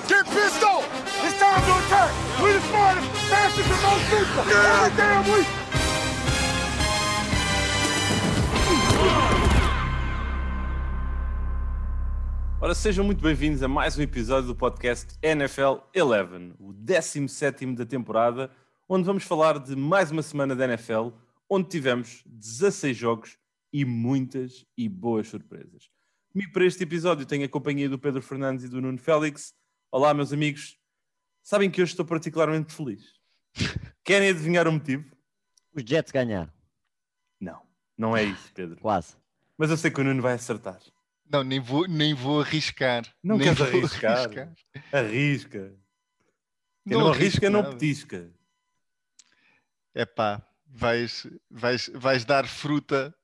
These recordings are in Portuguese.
Get pissed off! It's time to attack! We the smartest, fastest, and most people! Every damn week! Ora, sejam muito bem-vindos a mais um episódio do podcast NFL 11, o 17º da temporada, onde vamos falar de mais uma semana da NFL, onde tivemos 16 jogos e muitas e boas surpresas. Comigo para este episódio tenho a companhia do Pedro Fernandes e do Nuno Félix. Olá, meus amigos. Sabem que hoje estou particularmente feliz. Querem adivinhar o motivo? Os Jets ganharam. Não é isso, Pedro. Quase. Mas eu sei que o Nuno vai acertar. Não, nem vou arriscar. Não nem queres vou arriscar? Arrisca. Quem não arrisco arrisca, não nada. petisca. Epá, vais dar fruta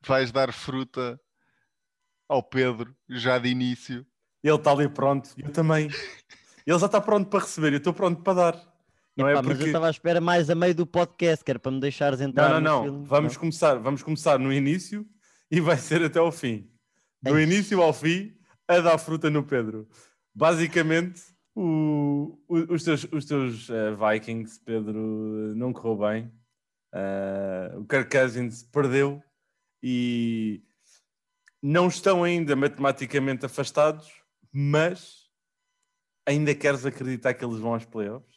ao Pedro já de início. Ele está ali pronto. Eu também. Ele já está pronto para receber. Eu estou pronto para dar. Não Epá, é mas eu porque... estava à espera mais a meio do podcast, que era para me deixares entrar Não. filme. Vamos começar no início e vai ser até ao fim. Do Ei. início ao fim, a dar fruta no Pedro. Basicamente, os teus Vikings, Pedro, não correu bem. O Kirk Cousins perdeu e não estão ainda matematicamente afastados, mas ainda queres acreditar que eles vão aos playoffs?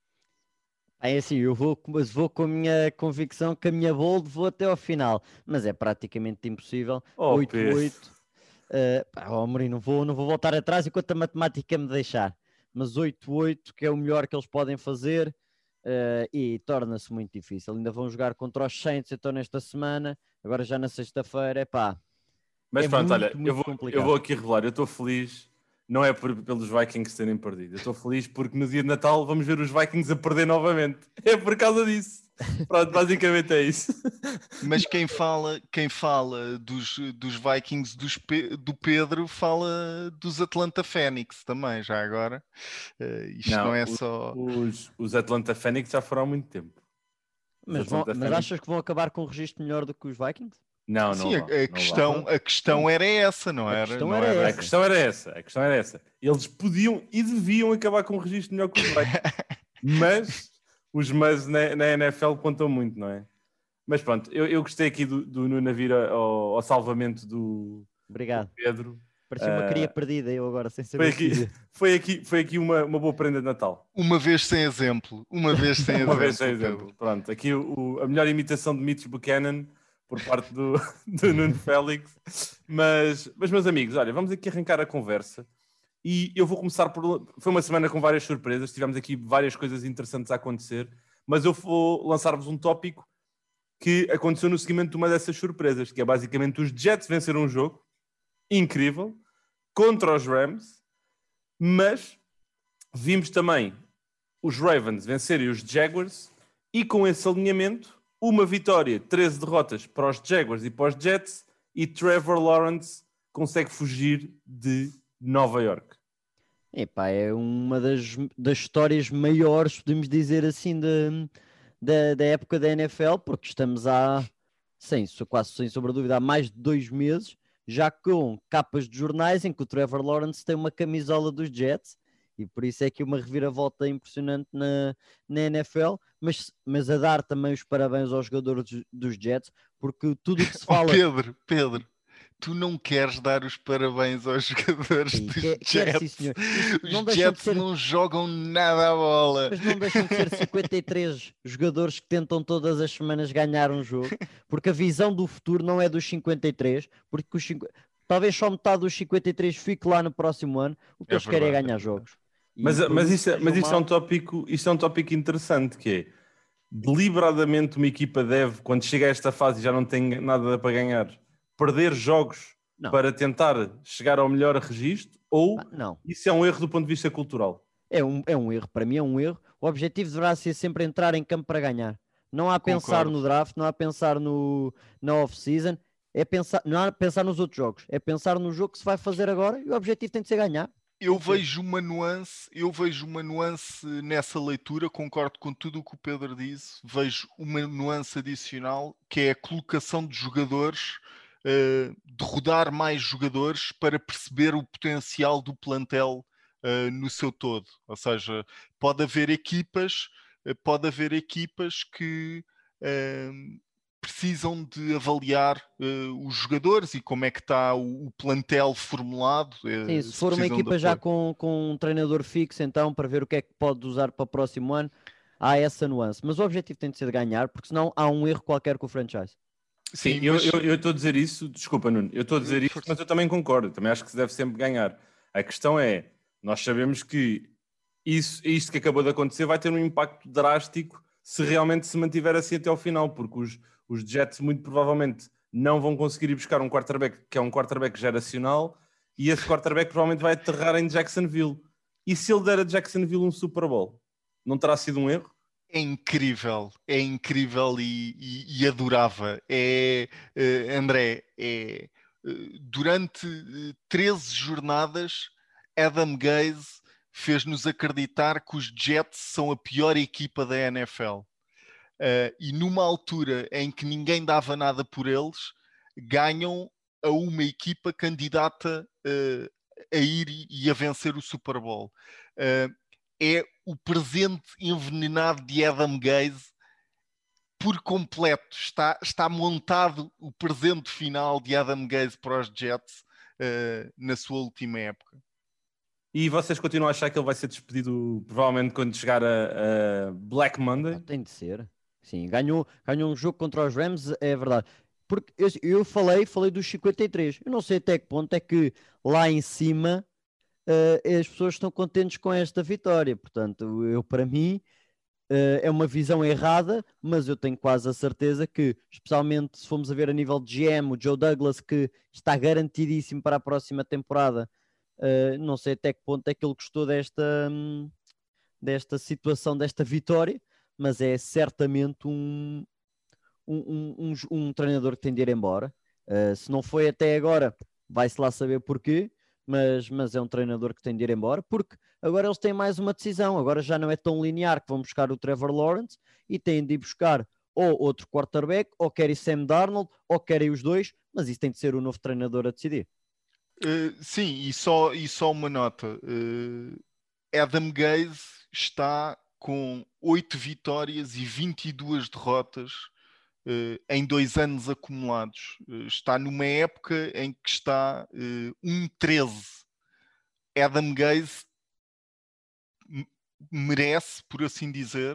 É assim, eu vou com a minha convicção que a minha bold vou até ao final, mas é praticamente impossível. Oh, 8-8. Mourinho, não vou voltar atrás enquanto a matemática me deixar, mas 8-8 que é o melhor que eles podem fazer. E torna-se muito difícil. Ainda vão jogar contra os Saints então nesta semana, agora já na sexta-feira. Mas É pronto, muito, olha, muito eu complicado. vou aqui revelar, eu estou feliz, não é pelos Vikings terem perdido, eu estou feliz porque no dia de Natal vamos ver os Vikings a perder novamente. É por causa disso. Pronto, basicamente é isso. Mas quem fala dos Vikings do Pedro fala dos Atlanta Phoenix também, já agora. Isto não é só... Os Atlanta Phoenix já foram há muito tempo. Mas achas que vão acabar com um registro melhor do que os Vikings? Não, Sim, não a questão era essa, não era? questão Não era era? A questão era essa. Eles podiam e deviam acabar com um registro melhor que os Vikings. Mas os mas na NFL contam muito, não é? Mas pronto, eu gostei aqui do Nuno vir ao salvamento do Obrigado. Pedro. Parecia uma cria perdida, eu agora sem saber. Foi aqui uma boa prenda de Natal. Uma vez sem exemplo. Uma vez sem exemplo. Pronto, aqui a melhor imitação de Mitch Buchanan por parte do Nuno Félix. Mas, meus amigos, olha, vamos aqui arrancar a conversa. E eu vou começar por... Foi uma semana com várias surpresas, tivemos aqui várias coisas interessantes a acontecer, mas eu vou lançar-vos um tópico que aconteceu no seguimento de uma dessas surpresas, que é basicamente os Jets venceram um jogo incrível contra os Rams, mas vimos também os Ravens vencerem os Jaguars e com esse alinhamento, uma vitória, 13 derrotas para os Jaguars e para os Jets, e Trevor Lawrence consegue fugir de Nova York. Epá, é uma das histórias maiores, podemos dizer assim, da época da NFL, porque estamos quase sem sombra de dúvida, há mais de 2 meses, já com capas de jornais em que o Trevor Lawrence tem uma camisola dos Jets, e por isso é que uma reviravolta impressionante na NFL, mas a dar também os parabéns aos jogadores dos Jets, porque tudo o que se fala... Pedro, tu não queres dar os parabéns aos jogadores dos Jets. Sim, os Jets não jogam nada à bola. Mas não deixam de ser 53 jogadores que tentam todas as semanas ganhar um jogo, porque a visão do futuro não é dos 53, porque talvez só metade dos 53 fique lá no próximo ano. O que eles querem é ganhar jogos. Mas isto é um tópico interessante, que é deliberadamente uma equipa deve, quando chega a esta fase e já não tem nada para ganhar, perder jogos para tentar chegar ao melhor registro, ou isso é um erro do ponto de vista cultural? É um erro, para mim é um erro. O objetivo deverá ser sempre entrar em campo para ganhar. Não há a pensar no draft, não há a pensar na off-season, não há a pensar nos outros jogos, é pensar no jogo que se vai fazer agora e o objetivo tem de ser ganhar. Eu vejo uma nuance nessa leitura, concordo com tudo o que o Pedro disse, vejo uma nuance adicional que é a colocação de jogadores, de rodar mais jogadores para perceber o potencial do plantel no seu todo. Ou seja, pode haver equipas que precisam de avaliar os jogadores e como é que está o plantel formulado. Sim, se for uma equipa já com um treinador fixo, então, para ver o que é que pode usar para o próximo ano, há essa nuance. Mas o objetivo tem de ser de ganhar, porque senão há um erro qualquer com o franchise. Sim, eu estou a dizer isso, desculpa, Nuno, eu estou a dizer isso, mas eu também concordo, também acho que se deve sempre ganhar. A questão é, nós sabemos que isto que acabou de acontecer vai ter um impacto drástico se realmente se mantiver assim até ao final, porque os Jets muito provavelmente não vão conseguir ir buscar um quarterback que é um quarterback geracional e esse quarterback provavelmente vai aterrar em Jacksonville. E se ele der a Jacksonville um Super Bowl, não terá sido um erro? É incrível e adorava. André, durante 13 jornadas, Adam Gase fez-nos acreditar que os Jets são a pior equipa da NFL. E numa altura em que ninguém dava nada por eles, ganham a uma equipa candidata a ir e a vencer o Super Bowl. É o presente envenenado de Adam Gase por completo. Está montado o presente final de Adam Gase para os Jets na sua última época. E vocês continuam a achar que ele vai ser despedido provavelmente quando chegar a Black Monday? Tem de ser. Sim, ganhou um jogo contra os Rams, é verdade. Porque eu falei dos 53. Eu não sei até que ponto é que lá em cima as pessoas estão contentes com esta vitória. Portanto, para mim, é uma visão errada, mas eu tenho quase a certeza que, especialmente se formos a ver a nível de GM, o Joe Douglas, que está garantidíssimo para a próxima temporada, não sei até que ponto é que ele gostou desta situação, desta vitória, mas é certamente um treinador que tem de ir embora. Se não foi até agora, vai-se lá saber porquê, mas é um treinador que tem de ir embora, porque agora eles têm mais uma decisão, agora já não é tão linear que vão buscar o Trevor Lawrence e têm de ir buscar ou outro quarterback, ou querem Sam Darnold, ou querem os dois, mas isso tem de ser o novo treinador a decidir. Sim, e só uma nota. Adam Gase está com 8 vitórias e 22 derrotas em 2 anos acumulados. Está numa época em que está 1-13. Adam Gase merece, por assim dizer,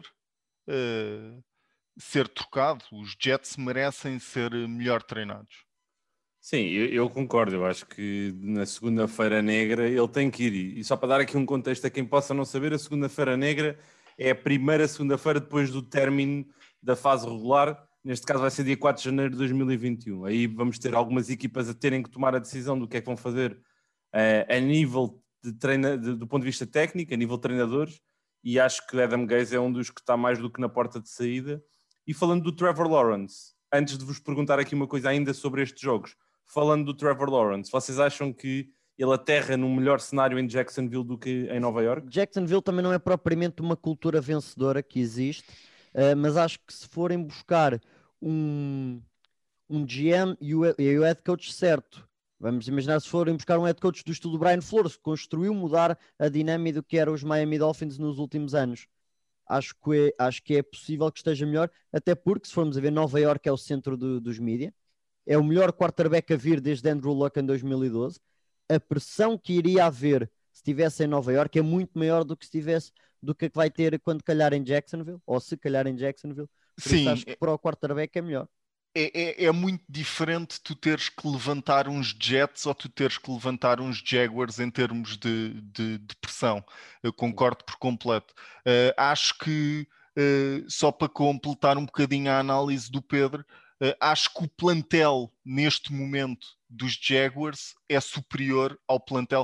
ser trocado. Os Jets merecem ser melhor treinados. Sim, eu concordo. Eu acho que na Segunda-feira Negra ele tem que ir. E só para dar aqui um contexto a quem possa não saber, a Segunda-feira Negra é a primeira segunda-feira depois do término da fase regular. Neste caso vai ser dia 4 de janeiro de 2021. Aí vamos ter algumas equipas a terem que tomar a decisão do que é que vão fazer a nível do ponto de vista técnico, a nível de treinadores. E acho que Adam Gase é um dos que está mais do que na porta de saída. E falando do Trevor Lawrence, antes de vos perguntar aqui uma coisa ainda sobre estes jogos, falando do Trevor Lawrence, vocês acham que ele aterra num melhor cenário em Jacksonville do que em Nova York? Jacksonville também não é propriamente uma cultura vencedora que existe, mas acho que se forem buscar um GM e o head coach certo, vamos imaginar se forem buscar um head coach do estilo Brian Flores, que construiu mudar a dinâmica do que eram os Miami Dolphins nos últimos anos. Acho que é possível que esteja melhor, até porque se formos a ver, Nova York é o centro dos mídia, é o melhor quarterback a vir desde Andrew Luck em 2012. A pressão que iria haver se estivesse em Nova York é muito maior do que que vai ter quando calhar em Jacksonville, ou se calhar em Jacksonville. Por isso acho que para o quarterback é melhor. É muito diferente tu teres que levantar uns Jets ou tu teres que levantar uns Jaguars em termos de pressão. Eu concordo por completo. Acho que, só para completar um bocadinho a análise do Pedro, acho que o plantel neste momento dos Jaguars é superior ao plantel,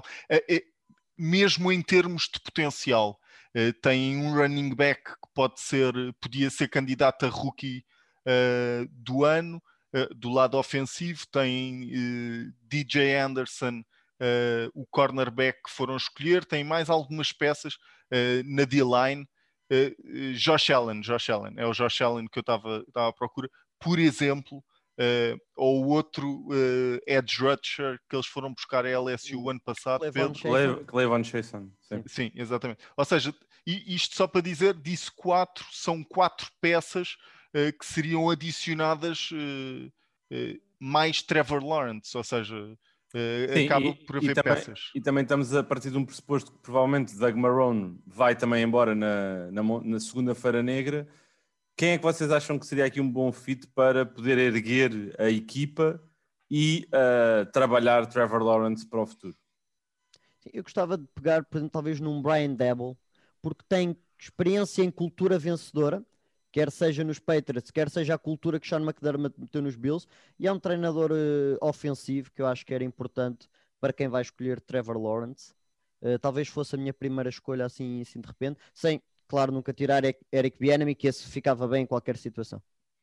mesmo em termos de potencial. Tem um running back que podia ser candidato a rookie do ano. Do lado ofensivo tem DJ Anderson, o cornerback que foram escolher, tem mais algumas peças na D-line. Josh Allen, é o Josh Allen que eu estava à procura, por exemplo, ou o outro edge rusher que eles foram buscar a LSU o ano passado, Clavon Chason. Sim, exatamente. Ou seja, isto só para dizer, disse 4, são 4 peças que seriam adicionadas mais Trevor Lawrence, ou seja, acaba por haver peças. E também estamos a partir de um pressuposto que provavelmente Doug Marrone vai também embora na segunda-feira negra. Quem é que vocês acham que seria aqui um bom fit para poder erguer a equipa e trabalhar Trevor Lawrence para o futuro? Eu gostava de pegar, por exemplo, talvez num Brian Daboll, porque tem experiência em cultura vencedora, quer seja nos Patriots, quer seja a cultura que Sean McDermott meteu nos Bills, e é um treinador ofensivo que eu acho que era importante para quem vai escolher Trevor Lawrence. Talvez fosse a minha primeira escolha assim de repente, sem, claro, nunca tirar Eric Bieniemy, que esse ficava bem em qualquer situação.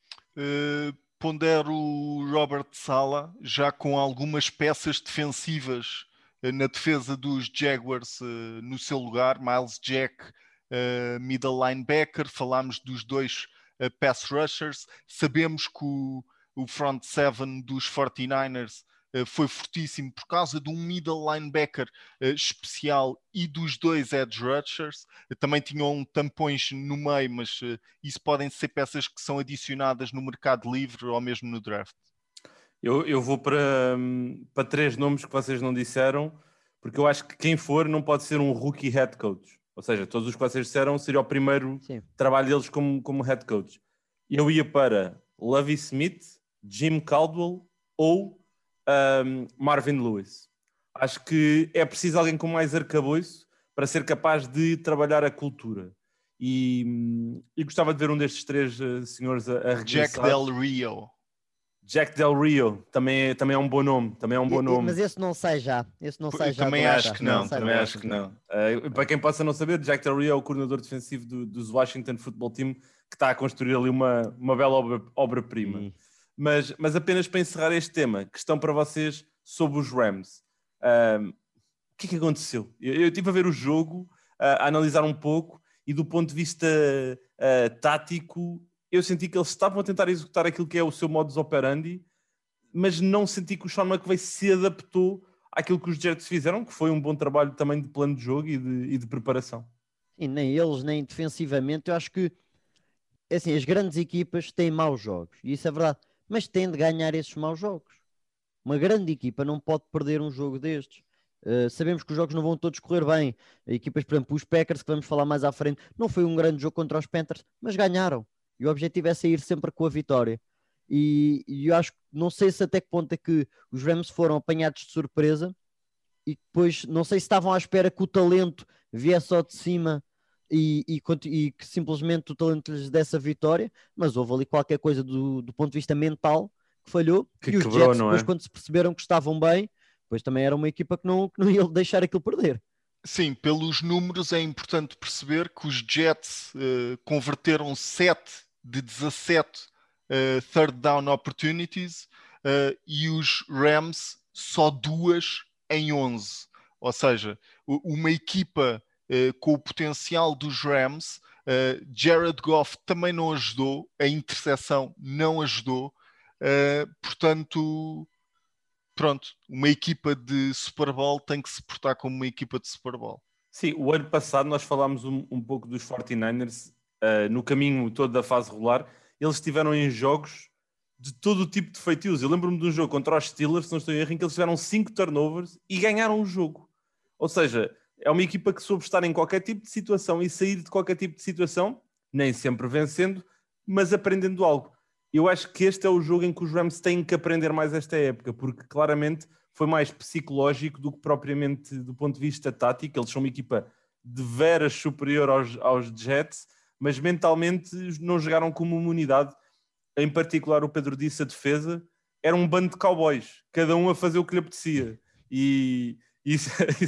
Pondero o Robert Saleh, já com algumas peças defensivas na defesa dos Jaguars no seu lugar, Miles Jack, middle linebacker, falámos dos 2 pass rushers, sabemos que o front seven dos 49ers foi fortíssimo por causa de um middle linebacker especial e dos 2 edge rushers. Também tinham tampões no meio, mas isso podem ser peças que são adicionadas no mercado livre ou mesmo no draft. Eu vou para 3 nomes que vocês não disseram, porque eu acho que quem for não pode ser um rookie head coach. Ou seja, todos os que vocês disseram seria o primeiro trabalho deles como head coach. Eu ia para Lovie Smith, Jim Caldwell ou Marvin Lewis. Acho que é preciso alguém com mais arcabouço para ser capaz de trabalhar a cultura. E gostava de ver um destes 3 senhores a regressar. Jack Del Rio. Jack Del Rio também é um bom nome. Mas esse não sai já. Também acho que não. Para quem possa não saber, Jack Del Rio é o coordenador defensivo dos Washington Football Team, que está a construir ali uma bela obra-prima. Mas apenas para encerrar este tema, questão para vocês sobre os Rams. O que é que aconteceu? Eu estive a ver o jogo, a analisar um pouco, e do ponto de vista tático, eu senti que eles estavam a tentar executar aquilo que é o seu modus operandi, mas não senti que o Sean McVay se adaptou àquilo que os Jets fizeram, que foi um bom trabalho também de plano de jogo e de preparação. E nem eles, nem defensivamente. Eu acho que assim, as grandes equipas têm maus jogos, e isso é verdade, mas têm de ganhar esses maus jogos. Uma grande equipa não pode perder um jogo destes. Sabemos que os jogos não vão todos correr bem. Equipas, por exemplo, os Packers, que vamos falar mais à frente, não foi um grande jogo contra os Panthers, mas ganharam. E o objetivo é sair sempre com a vitória. E eu acho que, não sei se até que ponto é que os Rams foram apanhados de surpresa e depois não sei se estavam à espera que o talento viesse só de cima e que simplesmente o talento lhes desse a vitória, mas houve ali qualquer coisa do ponto de vista mental que falhou. Que e os quebrou, Jets, não é? depois, quando se perceberam que estavam bem, depois também era uma equipa que não ia deixar aquilo perder. Sim, pelos números é importante perceber que os Jets converteram 7 de 17 third down opportunities e os Rams só 2 em 11. Ou seja, uma equipa com o potencial dos Rams, Jared Goff também não ajudou, a interseção não ajudou, portanto, pronto, uma equipa de Super Bowl tem que se portar como uma equipa de Super Bowl. Sim, o ano passado nós falámos um pouco dos 49ers no caminho todo da fase regular. Eles estiveram em jogos de todo o tipo de feitios. Eu lembro-me de um jogo contra os Steelers, se não estou em erro, em que eles tiveram 5 turnovers e ganharam o jogo. Ou seja, é uma equipa que soube estar em qualquer tipo de situação e sair de qualquer tipo de situação, nem sempre vencendo, mas aprendendo algo. Eu acho que este é o jogo em que os Rams têm que aprender mais esta época, porque claramente foi mais psicológico do que propriamente do ponto de vista tático. Eles são uma equipa de veras superior aos Jets, mas mentalmente não jogaram como uma unidade. Em particular, o Pedro disse, a defesa era um bando de cowboys, cada um a fazer o que lhe apetecia. E isso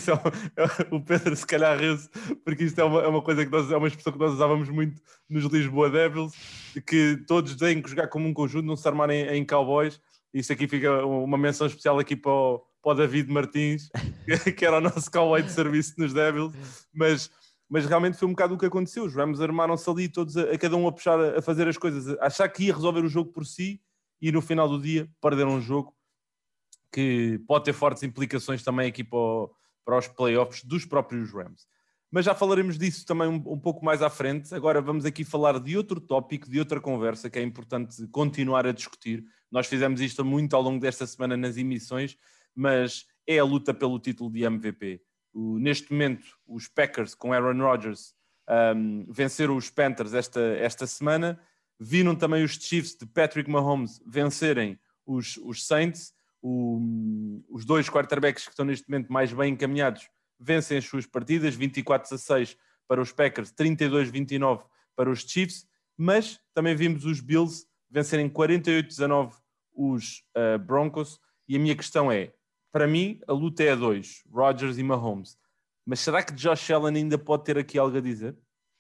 o Pedro se calhar riu-se, porque isto é uma coisa que é uma expressão que nós usávamos muito nos Lisboa Devils, que todos têm que jogar como um conjunto, não se armarem em cowboys. Isso aqui fica uma menção especial aqui para o David Martins, que era o nosso cowboy de serviço nos Devils, mas realmente foi um bocado o que aconteceu. Os Rams armaram-se ali todos a cada um a puxar, a fazer as coisas, a achar que ia resolver o jogo por si, e no final do dia perderam um jogo que pode ter fortes implicações também aqui para os playoffs dos próprios Rams. Mas já falaremos disso também um pouco mais à frente. Agora vamos aqui falar de outro tópico, de outra conversa que é importante continuar a discutir. Nós fizemos isto muito ao longo desta semana nas emissões, mas é a luta pelo título de MVP. Neste momento, os Packers com Aaron Rodgers venceram os Panthers esta semana. Viram também os Chiefs de Patrick Mahomes vencerem os Saints. Os dois quarterbacks que estão neste momento mais bem encaminhados vencem as suas partidas, 24-16 para os Packers, 32-29 para os Chiefs, mas também vimos os Bills vencerem 48-19 os Broncos, e a minha questão é, para mim a luta é a dois, Rodgers e Mahomes, mas será que Josh Allen ainda pode ter aqui algo a dizer?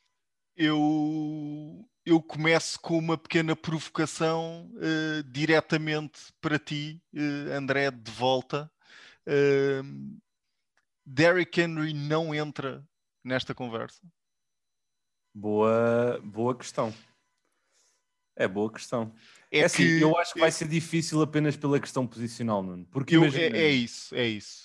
Eu começo com uma pequena provocação diretamente para ti, André, de volta. Derrick Henry não entra nesta conversa? Boa questão. É boa questão. É assim, que eu acho que vai ser difícil apenas pela questão posicional, Nuno. Porque imagina, é isso.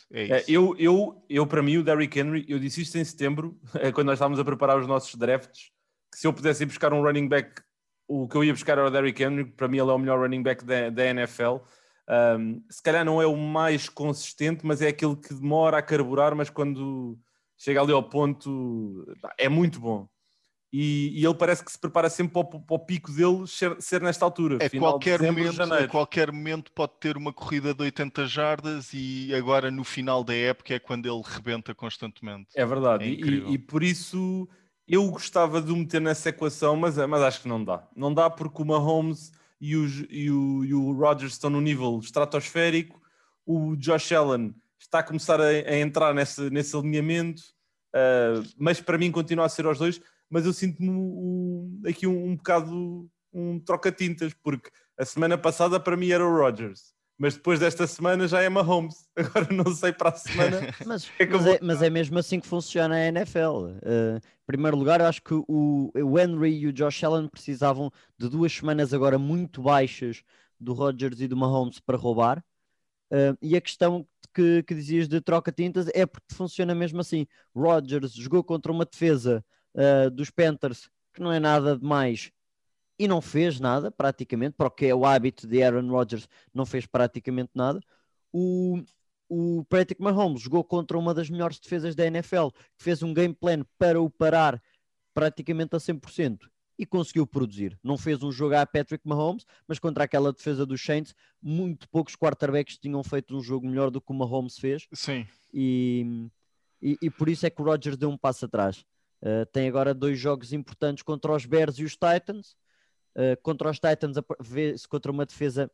Eu, para mim, o Derrick Henry, eu disse isto em setembro, quando nós estávamos a preparar os nossos drafts, que se eu pudesse ir buscar um running back, o que eu ia buscar era o Derrick Henry, para mim ele é o melhor running back da NFL. Se calhar não é o mais consistente, mas é aquele que demora a carburar, mas quando chega ali ao ponto é muito bom. E ele parece que se prepara sempre para o pico dele ser nesta altura, final de dezembro, janeiro. A qualquer momento pode ter uma corrida de 80 jardas e agora no final da época é quando ele rebenta constantemente. É verdade, é e por isso eu gostava de o meter nessa equação, mas acho que não dá. Não dá porque o Mahomes e o Rodgers estão num nível estratosférico, o Josh Allen está a começar a entrar nesse alinhamento, mas para mim continua a ser aos dois, mas eu sinto-me aqui um bocado um troca-tintas, porque a semana passada para mim era o Rodgers, mas depois desta semana já é Mahomes. Agora não sei para a semana. Mas é mesmo assim que funciona a NFL. Em primeiro lugar, eu acho que o Henry e o Josh Allen precisavam de 2 semanas agora muito baixas do Rodgers e do Mahomes para roubar. E a questão que dizias de troca-tintas é porque funciona mesmo assim. Rodgers jogou contra uma defesa dos Panthers que não é nada demais e não fez nada praticamente, porque é o hábito de Aaron Rodgers, não fez praticamente nada. O Patrick Mahomes jogou contra uma das melhores defesas da NFL, que fez um game plan para o parar praticamente a 100% e conseguiu produzir. Não fez um jogo a Patrick Mahomes, mas contra aquela defesa dos Saints, muito poucos quarterbacks tinham feito um jogo melhor do que o Mahomes fez. Sim. E por isso é que o Rodgers deu um passo atrás. Tem agora 2 jogos importantes contra os Bears e os Titans. Contra os Titans, vê-se contra uma defesa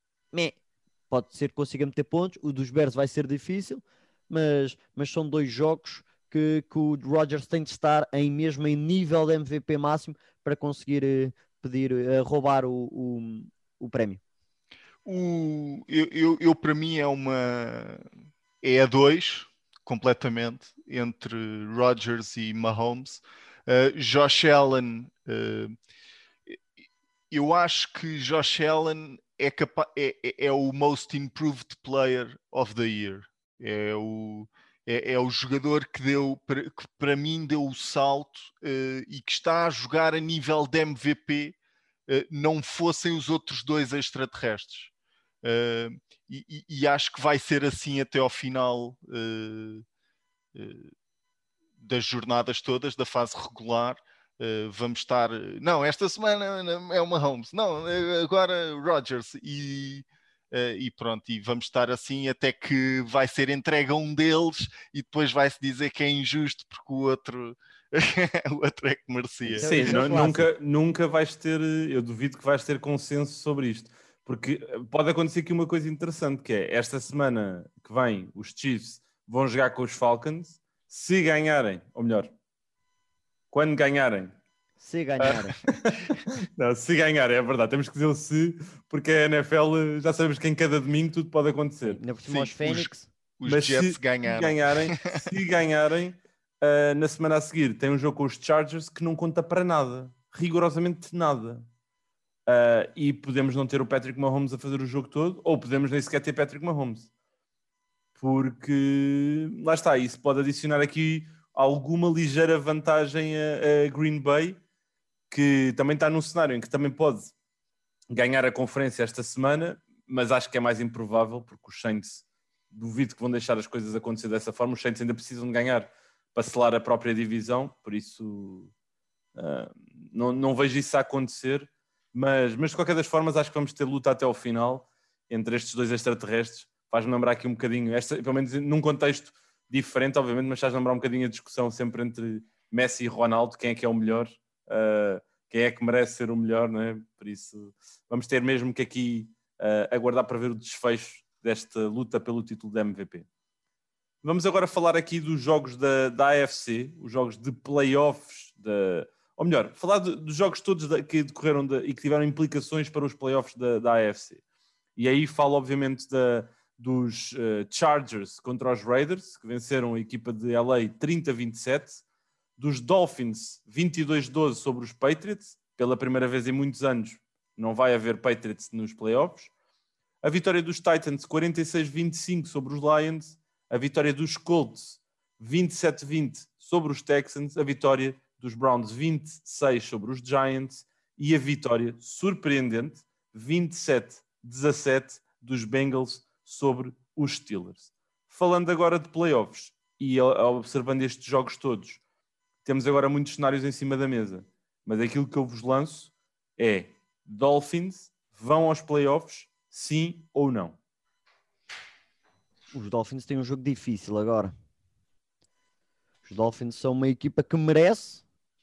pode ser que consiga meter pontos. O dos Bears vai ser difícil, mas são 2 jogos que o Rodgers tem de estar mesmo em nível de MVP máximo para conseguir roubar o prémio. Eu para mim é a 2 completamente entre Rodgers e Mahomes. Josh Allen, eu acho que Josh Allen é o most improved player of the year. É o jogador que para mim deu o salto e que está a jogar a nível de MVP, não fossem os outros 2 extraterrestres. E acho que vai ser assim até ao final das jornadas todas, da fase regular. Vamos estar... Não, esta semana é o Mahomes. Não, agora Rodgers. E pronto, e vamos estar assim até que vai ser entregue a um deles e depois vai-se dizer que é injusto porque o outro é que merecia. Sim, nunca vais ter... Eu duvido que vais ter consenso sobre isto. Porque pode acontecer aqui uma coisa interessante, que é, esta semana que vem, os Chiefs vão jogar com os Falcons. Se ganharem, ou melhor, quando ganharem... Se ganharem. Não, se ganharem, é verdade. Temos que dizer o se, porque a NFL, já sabemos que em cada domingo tudo pode acontecer. Ainda por cima os Phoenix. Os Jets ganharam. Se ganharem, na semana a seguir tem um jogo com os Chargers que não conta para nada. Rigorosamente nada. e podemos não ter o Patrick Mahomes a fazer o jogo todo, ou podemos nem sequer ter Patrick Mahomes. Porque, lá está, isso pode adicionar aqui alguma ligeira vantagem a Green Bay, que também está num cenário em que também pode ganhar a conferência esta semana, mas acho que é mais improvável, porque os Saints, duvido que vão deixar as coisas acontecer dessa forma. Os Saints ainda precisam de ganhar para selar a própria divisão, por isso não vejo isso a acontecer, mas de qualquer das formas acho que vamos ter luta até ao final entre estes dois extraterrestres. Faz-me lembrar aqui um bocadinho, pelo menos num contexto diferente, obviamente, mas faz-me lembrar um bocadinho a discussão sempre entre Messi e Ronaldo, quem é que é o melhor, quem é que merece ser o melhor, não é? Por isso vamos ter mesmo que aqui aguardar para ver o desfecho desta luta pelo título de MVP. Vamos agora falar aqui dos jogos da AFC, os jogos de playoffs, ou melhor, falar dos jogos todos que decorreram e que tiveram implicações para os playoffs da AFC. E aí falo obviamente dos Chargers contra os Raiders, que venceram a equipa de LA 30-27, dos Dolphins 22-12 sobre os Patriots, pela primeira vez em muitos anos não vai haver Patriots nos playoffs, a vitória dos Titans 46-25 sobre os Lions, a vitória dos Colts 27-20 sobre os Texans, a vitória dos Browns 26 sobre os Giants e a vitória surpreendente 27-17 dos Bengals sobre os Steelers. Falando agora de playoffs e observando estes jogos todos, temos agora muitos cenários em cima da mesa, mas aquilo que eu vos lanço é: Dolphins vão aos playoffs, sim ou não? Os Dolphins têm um jogo difícil agora. Os Dolphins são uma equipa que merece,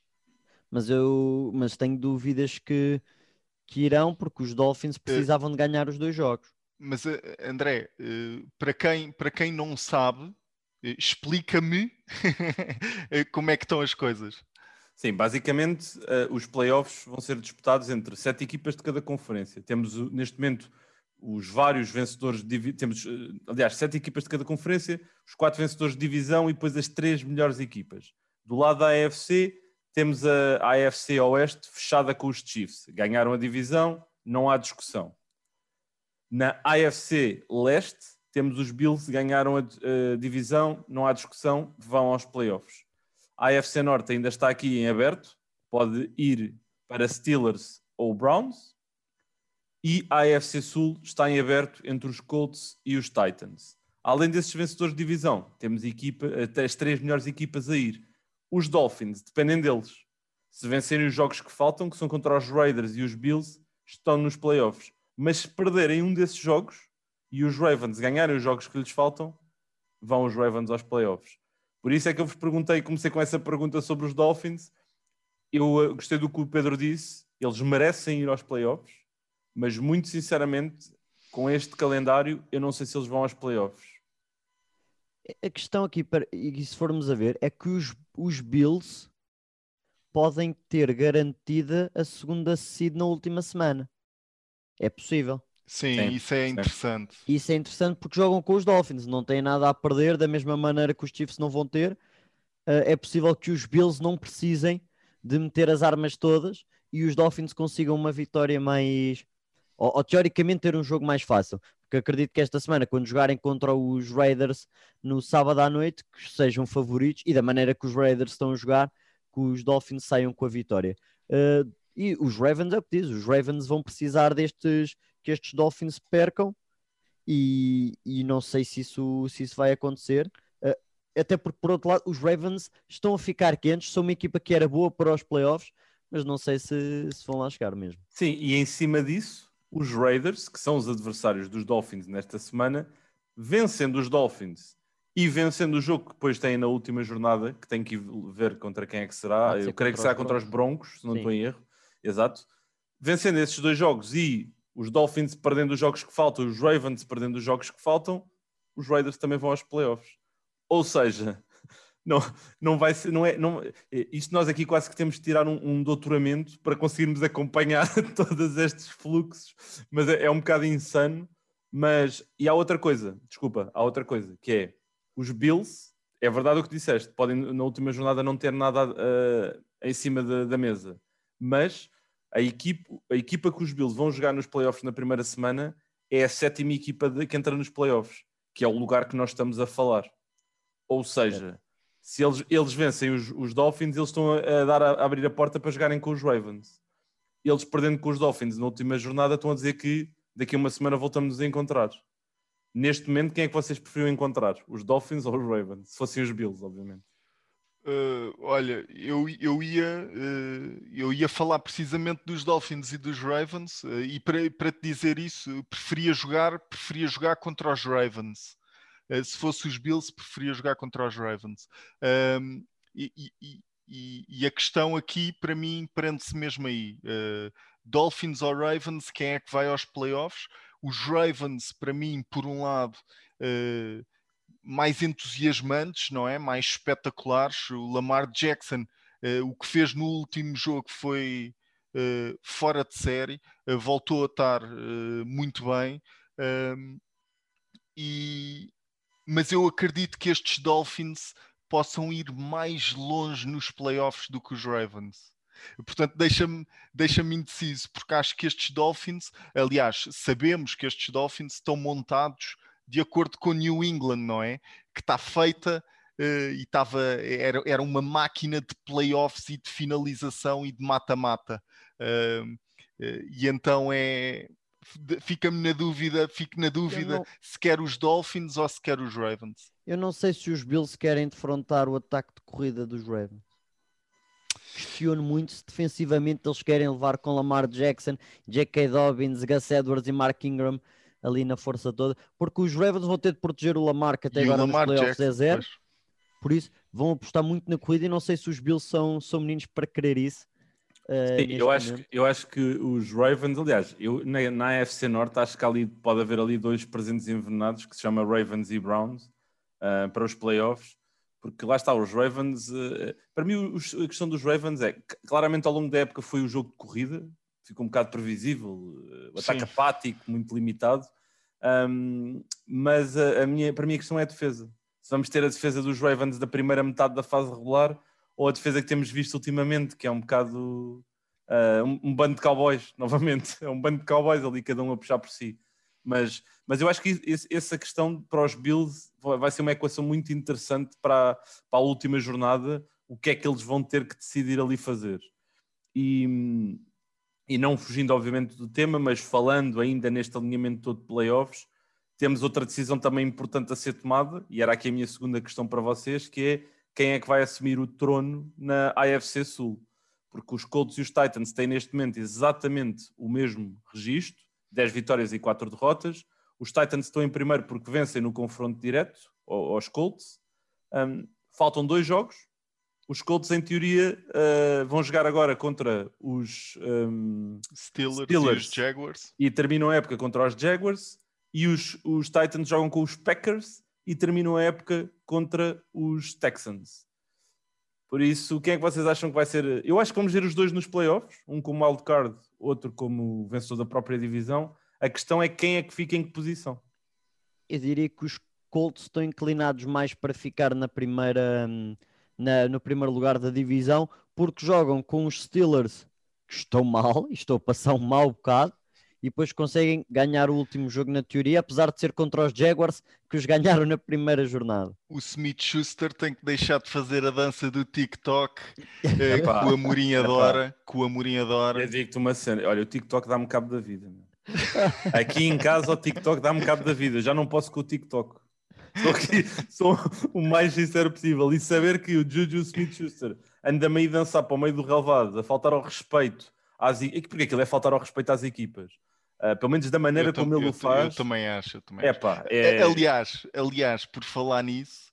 mas tenho dúvidas que irão, porque os Dolphins precisavam de ganhar os dois jogos. Mas, André, para quem não sabe, explica-me como é que estão as coisas. Sim, basicamente os playoffs vão ser disputados entre 7 equipas de cada conferência. Temos neste momento os vários vencedores de temos, aliás, 7 equipas de cada conferência, os 4 vencedores de divisão e depois as 3 melhores equipas. Do lado da AFC, temos a AFC Oeste fechada com os Chiefs. Ganharam a divisão, não há discussão. Na AFC Leste, temos os Bills, ganharam a divisão, não há discussão, vão aos playoffs. A AFC Norte ainda está aqui em aberto, pode ir para Steelers ou Browns. E a AFC Sul está em aberto entre os Colts e os Titans. Além desses vencedores de divisão, temos até as 3 melhores equipas a ir. Os Dolphins, dependem deles. Se vencerem os jogos que faltam, que são contra os Raiders e os Bills, estão nos playoffs. Mas se perderem um desses jogos e os Ravens ganharem os jogos que lhes faltam, vão os Ravens aos playoffs. Por isso é que eu vos perguntei, comecei com essa pergunta sobre os Dolphins. Eu gostei do que o Pedro disse, eles merecem ir aos playoffs, mas muito sinceramente, com este calendário, eu não sei se eles vão aos playoffs. A questão aqui, e se formos a ver, é que os Bills podem ter garantida a segunda seed na última semana. É possível. Sim, isso é interessante. Isso é interessante porque jogam com os Dolphins, não têm nada a perder, da mesma maneira que os Chiefs não vão ter. É possível que os Bills não precisem de meter as armas todas e os Dolphins consigam uma vitória mais... Ou teoricamente ter um jogo mais fácil. Porque acredito que esta semana, quando jogarem contra os Raiders no sábado à noite, que sejam favoritos, e da maneira que os Raiders estão a jogar, que os Dolphins saiam com a vitória. E os Ravens, é o que diz, os Ravens vão precisar que estes Dolphins percam, e não sei se isso vai acontecer. Até porque, por outro lado, os Ravens estão a ficar quentes, são uma equipa que era boa para os playoffs, mas não sei se vão lá chegar mesmo. Sim, e em cima disso, os Raiders, que são os adversários dos Dolphins nesta semana, vencendo os Dolphins e vencendo o jogo que depois têm na última jornada, que tem que ver contra quem é que será. Eu creio que será contra os Broncos, se não estou em erro. Exato. Vencendo esses 2 jogos e os Dolphins perdendo os jogos que faltam, os Ravens perdendo os jogos que faltam, os Raiders também vão aos playoffs. Ou seja, não vai ser, isto nós aqui quase que temos de tirar um doutoramento para conseguirmos acompanhar todos estes fluxos, mas é um bocado insano. E há outra coisa, que é os Bills, é verdade o que disseste, podem na última jornada não ter nada em cima da mesa, mas A equipa que os Bills vão jogar nos playoffs na primeira semana é a 7ª equipa que entra nos playoffs, que é o lugar que nós estamos a falar. Ou seja, se eles vencem os Dolphins, eles estão a abrir a porta para jogarem com os Ravens. Eles perdendo com os Dolphins na última jornada estão a dizer que daqui a uma semana voltamos a encontrar. Neste momento, quem é que vocês preferiam encontrar? Os Dolphins ou os Ravens? Se fossem os Bills, obviamente. Olha, eu ia falar precisamente dos Dolphins e dos Ravens, e para te dizer isso, preferia jogar contra os Ravens. Se fosse os Bills, preferia jogar contra os Ravens. E a questão aqui, para mim, prende-se mesmo aí. Dolphins ou Ravens, quem é que vai aos playoffs? Os Ravens, para mim, por um lado, mais entusiasmantes, não é? Mais espetaculares. O Lamar Jackson, o que fez no último jogo foi fora de série, voltou a estar muito bem. Mas eu acredito que estes Dolphins possam ir mais longe nos playoffs do que os Ravens. Portanto, deixa-me indeciso, porque acho que estes Dolphins, aliás, sabemos que estes Dolphins estão montados de acordo com New England, não é? Que está feita e era uma máquina de playoffs e de finalização e de mata-mata. E então fico na dúvida se quer os Dolphins ou se quer os Ravens. Eu não sei se os Bills querem defrontar o ataque de corrida dos Ravens. Questiono muito se defensivamente eles querem levar com Lamar Jackson, J.K. Dobbins, Gus Edwards e Mark Ingram ali na força toda, porque os Ravens vão ter de proteger o Lamar, que até E agora o Lamar nos playoffs Jackson, é 0. pois. Por isso vão apostar muito na corrida e não sei se os Bills são meninos para querer isso. Sim, eu acho que os Ravens, aliás, na AFC Norte acho que pode haver ali 2 presentes envenenados que se chama Ravens e Browns para os playoffs, porque lá está, os Ravens, para mim a questão dos Ravens é claramente ao longo da época foi o jogo de corrida, ficou um bocado previsível, o ataque apático, muito limitado, mas para mim a questão é a defesa. Se vamos ter a defesa dos Ravens da primeira metade da fase regular ou a defesa que temos visto ultimamente, que é um bocado um bando de cowboys, novamente, é um bando de cowboys ali, cada um a puxar por si. Mas eu acho que essa questão para os Bills vai ser uma equação muito interessante para a última jornada, o que é que eles vão ter que decidir ali fazer. E não fugindo obviamente do tema, mas falando ainda neste alinhamento todo de playoffs, temos outra decisão também importante a ser tomada, e era aqui a minha segunda questão para vocês, que é quem é que vai assumir o trono na AFC Sul. Porque os Colts e os Titans têm neste momento exatamente o mesmo registro, 10 vitórias e 4 derrotas. Os Titans estão em primeiro porque vencem no confronto direto aos Colts. Faltam 2 jogos. Os Colts, em teoria, vão jogar agora contra os Steelers e os Jaguars. E terminam a época contra os Jaguars. E os Titans jogam com os Packers e terminam a época contra os Texans. Por isso, quem é que vocês acham que vai ser? Eu acho que vamos ver os 2 nos playoffs, um como wildcard, outro como vencedor da própria divisão. A questão é quem é que fica em que posição. Eu diria que os Colts estão inclinados mais para ficar no primeiro lugar da divisão, porque jogam com os Steelers, que estão mal, e estão a passar um mau bocado, e depois conseguem ganhar o último jogo na teoria, apesar de ser contra os Jaguars, que os ganharam na primeira jornada. O Smith-Schuster tem que deixar de fazer a dança do TikTok que o Amorim adora. Eu digo-te uma cena, olha, o TikTok dá-me cabo da vida. Meu. Aqui em casa o TikTok dá-me cabo da vida, já não posso com o TikTok. Sou o mais sincero possível. E saber que o Juju Smith-Schuster anda meio a dançar para o meio do relvado, a faltar ao respeito às equipas, porque aquilo é faltar ao respeito às equipas. Pelo menos da maneira como ele o faz. Eu também acho. Aliás, por falar nisso,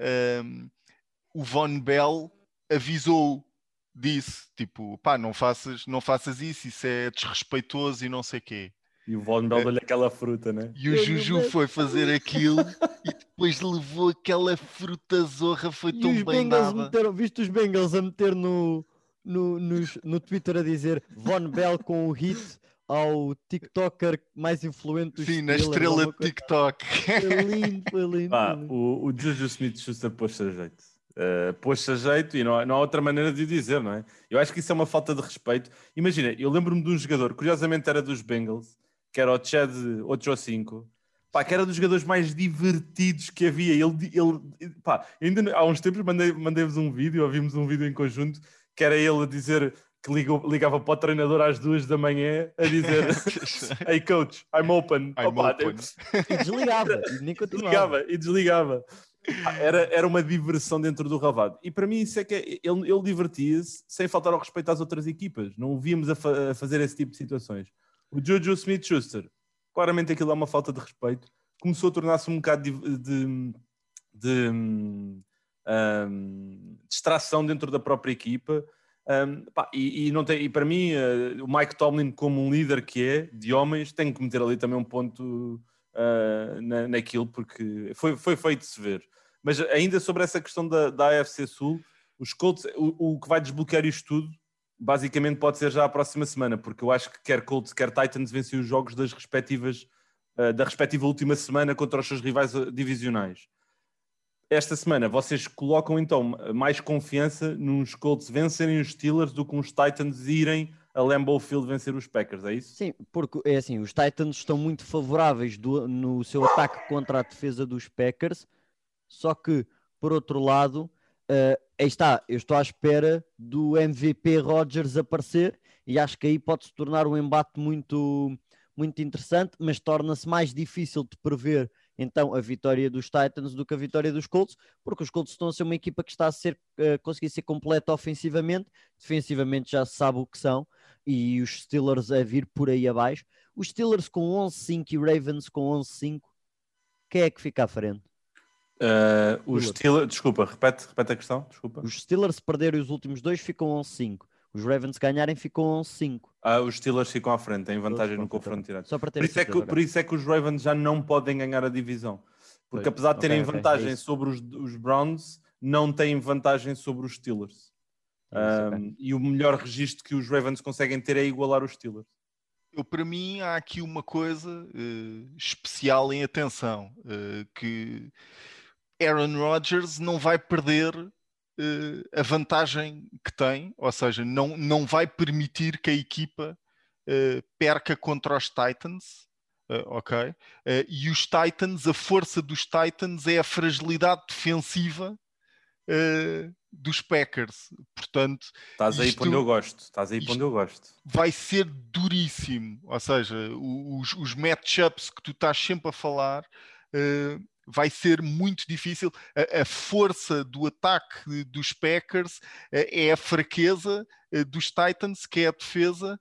o Von Bell avisou, disse, tipo, não faças isso é desrespeitoso e não sei o quê. E o Von Bell deu-lhe aquela fruta, né? E o Juju foi fazer aquilo e depois levou aquela fruta zorra, foi tão bem dada. Viste os Bengals a meter no Twitter a dizer Von Bell com o hit ao TikToker mais influente dos Sim, na estrela de TikTok. Foi lindo. O Juju Smith-Schuster pôs-se a jeito. Pôs-se a jeito e não há outra maneira de o dizer, não é? Eu acho que isso é uma falta de respeito. Imagina, eu lembro-me de um jogador, curiosamente era dos Bengals, que era o Chad Ochocinco, pá, que era dos jogadores mais divertidos que havia. Pá, ainda há uns tempos mandei-vos um vídeo, ouvimos um vídeo em conjunto, que era ele a dizer que ligava para o treinador às 2 da manhã a dizer "Hey coach, I'm open." E desligava, e nem continuava. Desligava. Era uma diversão dentro do relvado. E para mim isso é que ele divertia-se sem faltar ao respeito às outras equipas. Não o víamos a fazer esse tipo de situações. O Juju Smith-Schuster, claramente aquilo é uma falta de respeito. Começou a tornar-se um bocado de distração dentro da própria equipa. E para mim, o Mike Tomlin, como um líder que é, de homens, tem que meter ali também um ponto naquilo, porque foi feito de se ver. Mas ainda sobre essa questão da AFC Sul, os Colts, o que vai desbloquear isto tudo, basicamente pode ser já a próxima semana, porque eu acho que quer Colts, quer Titans vencem os jogos da respectiva última semana contra os seus rivais divisionais. Esta semana vocês colocam então mais confiança nos Colts vencerem os Steelers do que os Titans irem a Lambeau Field vencer os Packers, é isso? Sim, porque é assim, os Titans estão muito favoráveis no seu ataque contra a defesa dos Packers, só que, por outro lado, aí está, eu estou à espera do MVP Rodgers aparecer e acho que aí pode-se tornar um embate muito, muito interessante, mas torna-se mais difícil de prever então a vitória dos Titans do que a vitória dos Colts, porque os Colts estão a ser uma equipa que está a conseguir ser completa ofensivamente, defensivamente já se sabe o que são, e os Steelers a vir por aí abaixo. Os Steelers com 11-5 e Ravens com 11-5, quem é que fica à frente? Os Steelers, desculpa, repete a questão. Desculpa. Os Steelers perderem os últimos dois ficam 11-5. Os Ravens ganharem ficam 11-5. Os Steelers ficam à frente, têm vantagem no confronto direto. Só para ter por isso é que os Ravens já não podem ganhar a divisão. Porque apesar de terem vantagem sobre os Browns, não têm vantagem sobre os Steelers. E o melhor registro que os Ravens conseguem ter é igualar os Steelers. Para mim há aqui uma coisa especial em atenção, que Aaron Rodgers não vai perder a vantagem que tem, ou seja, não vai permitir que a equipa perca contra os Titans, ok? E os Titans, a força dos Titans é a fragilidade defensiva dos Packers. Portanto, estás aí para onde eu gosto. Vai ser duríssimo, ou seja, os matchups que tu estás sempre a falar vai ser muito difícil. A força do ataque dos Packers é a fraqueza dos Titans, que é a defesa.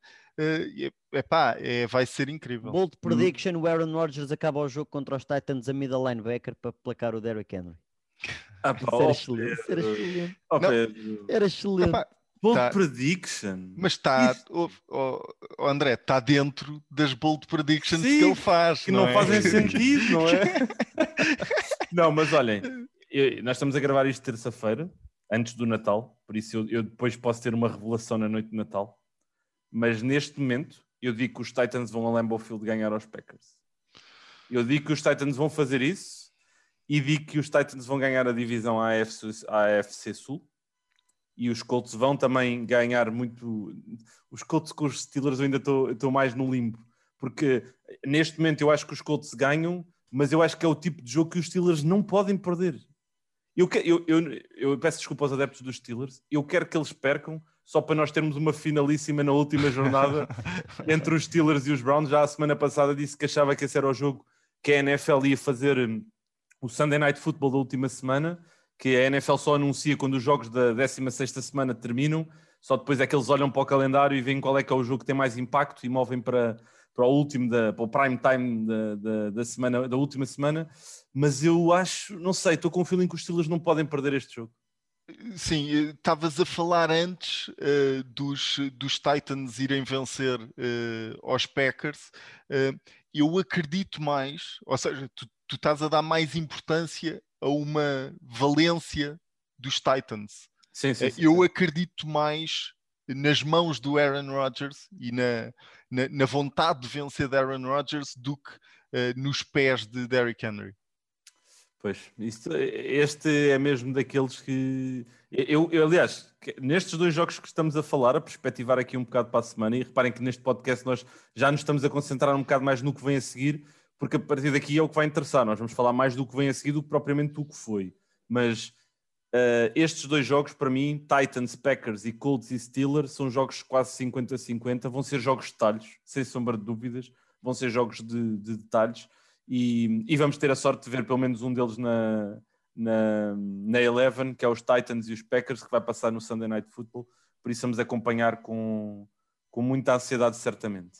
Vai ser incrível. Bold prediction: o Aaron Rodgers acaba o jogo contra os Titans a middle linebacker para placar o Derrick Henry. Era excelente. Era excelente. Bold prediction. Mas está, André, está dentro das bold predictions que ele faz. Que não fazem sentido, não é? Não, mas olhem, nós estamos a gravar isto terça-feira, antes do Natal, por isso eu depois posso ter uma revelação na noite de Natal. Mas neste momento, eu digo que os Titans vão a Lambeau Field ganhar aos Packers. Eu digo que os Titans vão fazer isso e digo que os Titans vão ganhar a divisão AFC Sul. E os Colts vão também ganhar muito. Os Colts com os Steelers eu ainda estou mais no limbo. Porque neste momento eu acho que os Colts ganham, mas eu acho que é o tipo de jogo que os Steelers não podem perder. Eu peço desculpa aos adeptos dos Steelers. Eu quero que eles percam só para nós termos uma finalíssima na última jornada entre os Steelers e os Browns. Já a semana passada disse que achava que esse era o jogo que a NFL ia fazer o Sunday Night Football da última semana, que a NFL só anuncia quando os jogos da 16ª semana terminam, só depois é que eles olham para o calendário e veem qual é que é o jogo que tem mais impacto e movem para o último, para o prime time da última semana. Mas eu acho, não sei, estou com o feeling que os Steelers não podem perder este jogo. Sim, estavas a falar antes dos Titans irem vencer aos Packers. Eu acredito mais, ou seja, tu estás a dar mais importância a uma valência dos Titans. Sim. Eu acredito mais nas mãos do Aaron Rodgers e na vontade de vencer de Aaron Rodgers do que nos pés de Derrick Henry. Pois, este é mesmo daqueles que... aliás, nestes 2 jogos que estamos a falar, a perspectivar aqui um bocado para a semana, e reparem que neste podcast nós já nos estamos a concentrar um bocado mais no que vem a seguir, porque a partir daqui é o que vai interessar. Nós vamos falar mais do que vem a seguir do que propriamente do que foi. Mas estes 2 jogos, para mim, Titans, Packers e Colts e Steelers, são jogos quase 50-50. Vão ser jogos de detalhes, sem sombra de dúvidas. Vão ser jogos de detalhes. E vamos ter a sorte de ver pelo menos um deles na Eleven, que é os Titans e os Packers, que vai passar no Sunday Night Football. Por isso vamos acompanhar com muita ansiedade, certamente.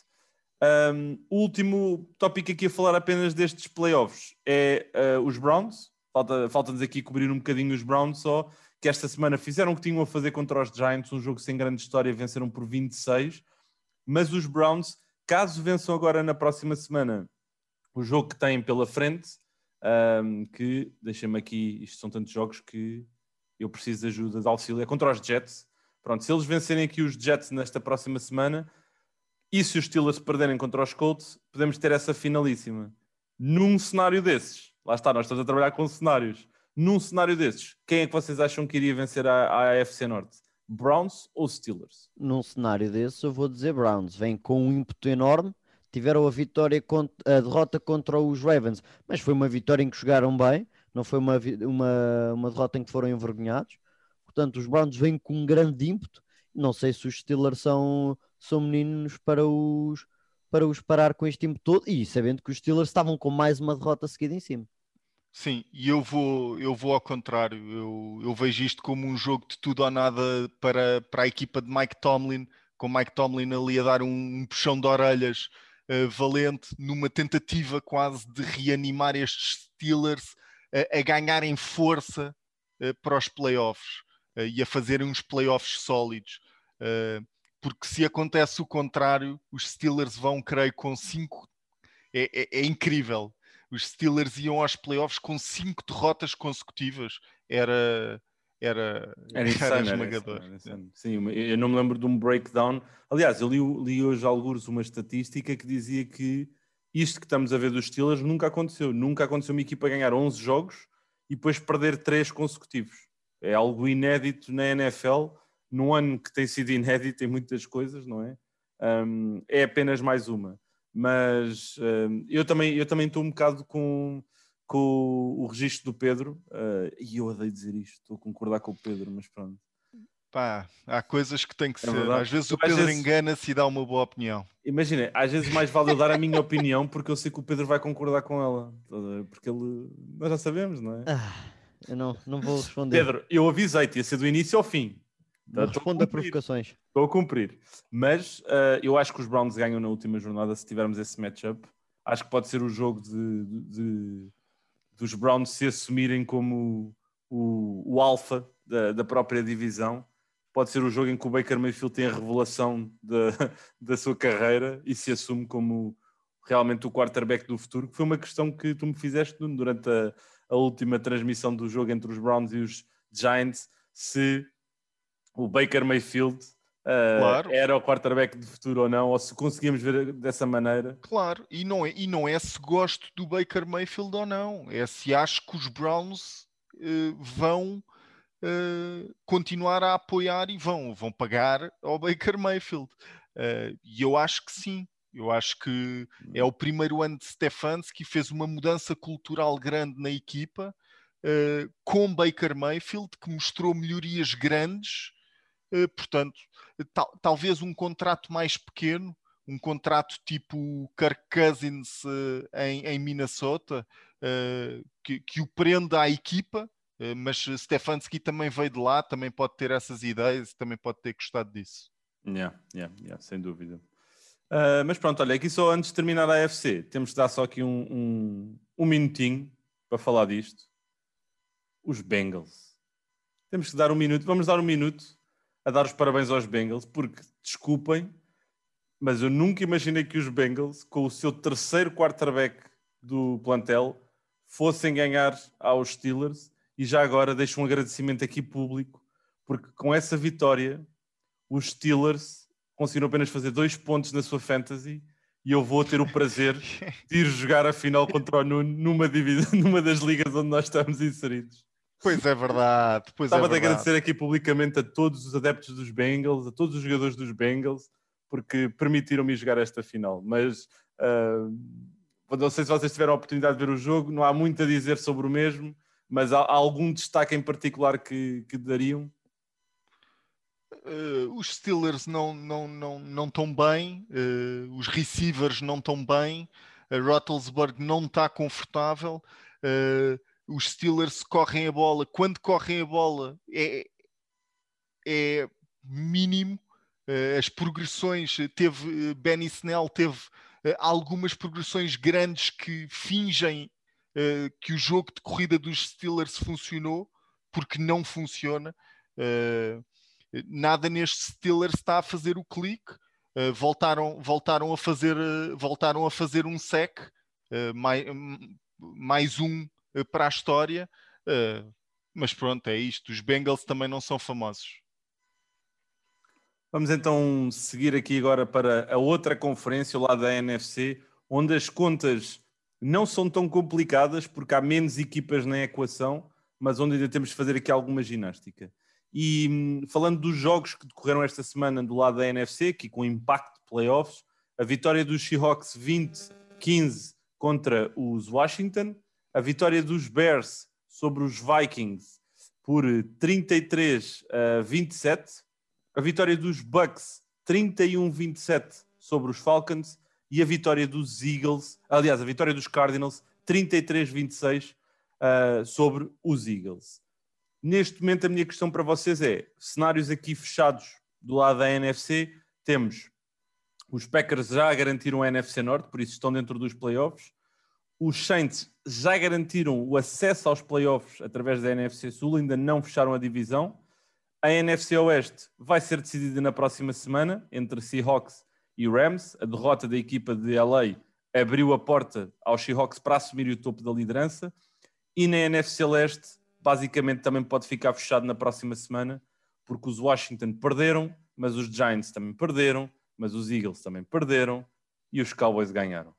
O último tópico aqui a falar apenas destes playoffs é os Browns. Falta-nos aqui cobrir um bocadinho os Browns só, que esta semana fizeram o que tinham a fazer contra os Giants, um jogo sem grande história, venceram por 26. Mas os Browns, caso vençam agora na próxima semana o jogo que têm pela frente, que, deixem-me aqui, isto são tantos jogos que eu preciso de ajuda de auxílio, é contra os Jets. Pronto, se eles vencerem aqui os Jets nesta próxima semana, e se os Steelers perderem contra os Colts, podemos ter essa finalíssima. Num cenário desses, lá está, nós estamos a trabalhar com cenários, num cenário desses, quem é que vocês acham que iria vencer a AFC Norte? Browns ou Steelers? Num cenário desses, eu vou dizer Browns. Vem com um ímpeto enorme. Tiveram a derrota contra os Ravens, mas foi uma vitória em que jogaram bem, não foi uma derrota em que foram envergonhados. Portanto, os Browns vêm com um grande ímpeto. Não sei se os Steelers são meninos para os parar com este ímpeto todo, e sabendo que os Steelers estavam com mais uma derrota seguida em cima. Sim, e eu vou ao contrário. Eu vejo isto como um jogo de tudo ou nada para a equipa de Mike Tomlin, com Mike Tomlin ali a dar um puxão de orelhas valente, numa tentativa quase de reanimar estes Steelers a ganharem força para os playoffs e a fazerem uns playoffs sólidos. Porque se acontece o contrário, os Steelers vão, creio, com 5... É incrível. Os Steelers iam aos playoffs com 5 derrotas consecutivas. Era esmagador. Era insano. Sim, eu não me lembro de um breakdown. Aliás, eu li hoje alguns uma estatística que dizia que isto que estamos a ver dos Steelers nunca aconteceu. Nunca aconteceu uma equipa ganhar 11 jogos e depois perder 3 consecutivos. É algo inédito na NFL, num ano que tem sido inédito em muitas coisas, não é? É apenas mais uma. Mas eu também estou um bocado com o registro do Pedro, e eu odeio dizer isto, estou a concordar com o Pedro, mas pronto. Pá, há coisas que tem que ser. Verdade. Às vezes o Pedro engana-se e dá uma boa opinião. Imagina, às vezes mais vale eu dar a minha opinião porque eu sei que o Pedro vai concordar com ela. Porque nós já sabemos, não é? Eu não vou responder. Pedro, eu avisei-te, ia ser do início ao fim. Não respondo a provocações. Estou a cumprir. Mas eu acho que os Browns ganham na última jornada se tivermos esse matchup. Acho que pode ser o jogo dos Browns se assumirem como o alfa da própria divisão. Pode ser o jogo em que o Baker Mayfield tem a revelação da sua carreira e se assume como realmente o quarterback do futuro, que foi uma questão que tu me fizeste durante a última transmissão do jogo entre os Browns e os Giants, se o Baker Mayfield claro, era o quarterback do futuro ou não, ou se conseguimos ver dessa maneira. Claro, e não é se gosto do Baker Mayfield ou não, é se acho que os Browns vão continuar a apoiar e vão pagar ao Baker Mayfield. E eu acho que sim. Eu acho que é o primeiro ano de Stefanski, fez uma mudança cultural grande na equipa, com Baker Mayfield, que mostrou melhorias grandes. Portanto, talvez um contrato mais pequeno, um contrato tipo Kirk Cousins em Minnesota, que o prenda à equipa. Mas Stefanski também veio de lá, também pode ter essas ideias, também pode ter gostado disso. Sem dúvida. Mas pronto, olha, aqui só antes de terminar a AFC, temos de dar só aqui um minutinho para falar disto. Os Bengals. Temos que dar um minuto, vamos dar um minuto a dar os parabéns aos Bengals, porque, desculpem, mas eu nunca imaginei que os Bengals, com o seu terceiro quarterback do plantel, fossem ganhar aos Steelers. E já agora deixo um agradecimento aqui público, porque com essa vitória os Steelers conseguiram apenas fazer 2 pontos na sua fantasy e eu vou ter o prazer de ir jogar a final contra o Nuno numa das ligas onde nós estamos inseridos. Pois é verdade. Estava de agradecer aqui publicamente a todos os adeptos dos Bengals, a todos os jogadores dos Bengals, porque permitiram-me jogar esta final. Mas não sei se vocês tiveram a oportunidade de ver o jogo, não há muito a dizer sobre o mesmo, mas há algum destaque em particular que dariam? Os Steelers não estão bem, os receivers não estão bem, Roethlisberger não está confortável, os Steelers correm a bola, quando correm a bola é mínimo, as progressões, Benny Snell teve algumas progressões grandes que fingem que o jogo de corrida dos Steelers funcionou, porque não funciona. Nada neste Steelers está a fazer o clique. Voltaram a fazer um sec, mais um para a história, mas pronto, é isto. Os Bengals também não são famosos. Vamos então seguir aqui agora para a outra conferência, o lado da NFC, onde as contas não são tão complicadas porque há menos equipas na equação, mas onde ainda temos de fazer aqui alguma ginástica. E falando dos jogos que decorreram esta semana do lado da NFC, aqui com impacto de playoffs, a vitória dos Seahawks 20-15 contra os Washington, a vitória dos Bears sobre os Vikings por 33-27, a vitória dos Bucks 31-27 sobre os Falcons e a vitória dos Eagles, aliás, a vitória dos Cardinals 33-26 sobre os Eagles. Neste momento a minha questão para vocês é, cenários aqui fechados do lado da NFC, temos os Packers já garantiram a NFC Norte, por isso estão dentro dos playoffs. Os Saints já garantiram o acesso aos playoffs através da NFC Sul, ainda não fecharam a divisão. A NFC Oeste vai ser decidida na próxima semana entre Seahawks e Rams. A derrota da equipa de LA abriu a porta aos Seahawks para assumir o topo da liderança. E na NFC Leste, basicamente também pode ficar fechado na próxima semana, porque os Washington perderam, mas os Giants também perderam, mas os Eagles também perderam e os Cowboys ganharam.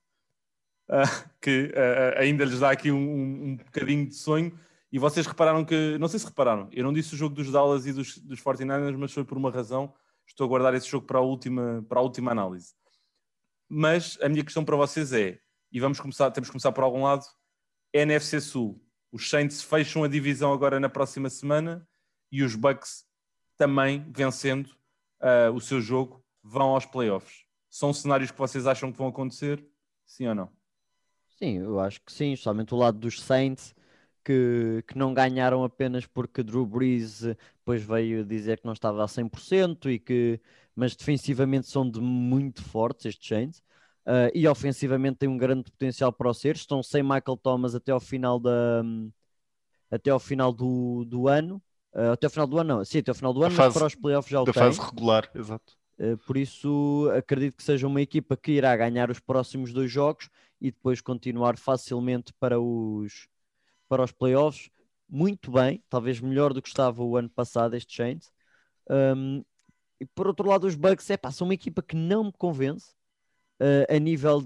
Ainda lhes dá aqui um bocadinho de sonho. E vocês repararam que, não sei se repararam, eu não disse o jogo dos Dallas e dos 49ers, mas foi por uma razão. Estou a guardar esse jogo para a última análise. Mas a minha questão para vocês é, e temos que começar por algum lado, NFC Sul. Os Saints fecham a divisão agora na próxima semana e os Bucks também, vencendo o seu jogo, vão aos playoffs. São cenários que vocês acham que vão acontecer? Sim ou não? Sim, eu acho que sim, somente o lado dos Saints, que não ganharam apenas porque Drew Brees depois veio dizer que não estava a 100% mas defensivamente são muito fortes estes Saints, e ofensivamente têm um grande potencial para o ser. Estão sem Michael Thomas até ao final do ano, até ao final do ano não, sim, até ao final do ano, mas para os playoffs já o tem. Da fase regular, exato. Por isso acredito que seja uma equipa que irá ganhar os próximos 2 jogos e depois continuar facilmente para os playoffs, muito bem, talvez melhor do que estava o ano passado este Saints. E por outro lado os Bucks, são uma equipa que não me convence a nível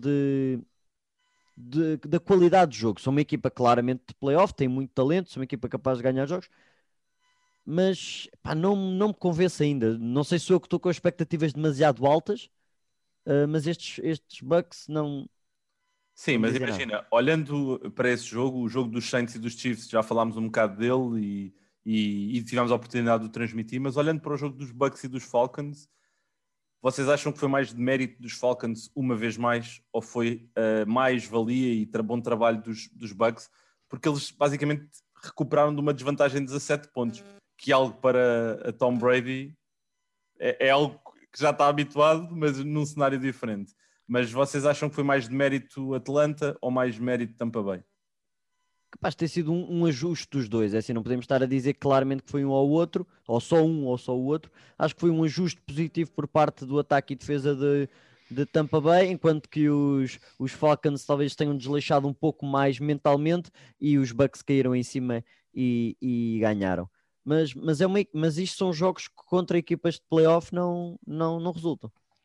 da qualidade de jogo. São uma equipa claramente de playoff, tem muito talento, são uma equipa capaz de ganhar jogos, mas não me convence ainda. Não sei se eu que estou com expectativas demasiado altas, mas estes Bucks não... Sim, mas imagina, olhando para esse jogo, o jogo dos Saints e dos Chiefs, já falámos um bocado dele e tivemos a oportunidade de o transmitir, mas olhando para o jogo dos Bucks e dos Falcons, vocês acham que foi mais de mérito dos Falcons uma vez mais, ou foi mais valia e bom trabalho dos Bucks? Porque eles basicamente recuperaram de uma desvantagem de 17 pontos, que algo para a Tom Brady é algo que já está habituado, mas num cenário diferente. Mas vocês acham que foi mais de mérito Atlanta ou mais de mérito Tampa Bay? Capaz de ter sido um ajuste dos dois. É assim, não podemos estar a dizer claramente que foi um ou outro, ou só um ou só o outro. Acho que foi um ajuste positivo por parte do ataque e defesa de Tampa Bay, enquanto que os Falcons talvez tenham desleixado um pouco mais mentalmente e os Bucks caíram em cima e ganharam. Mas isto são jogos que contra equipas de playoff não resultam.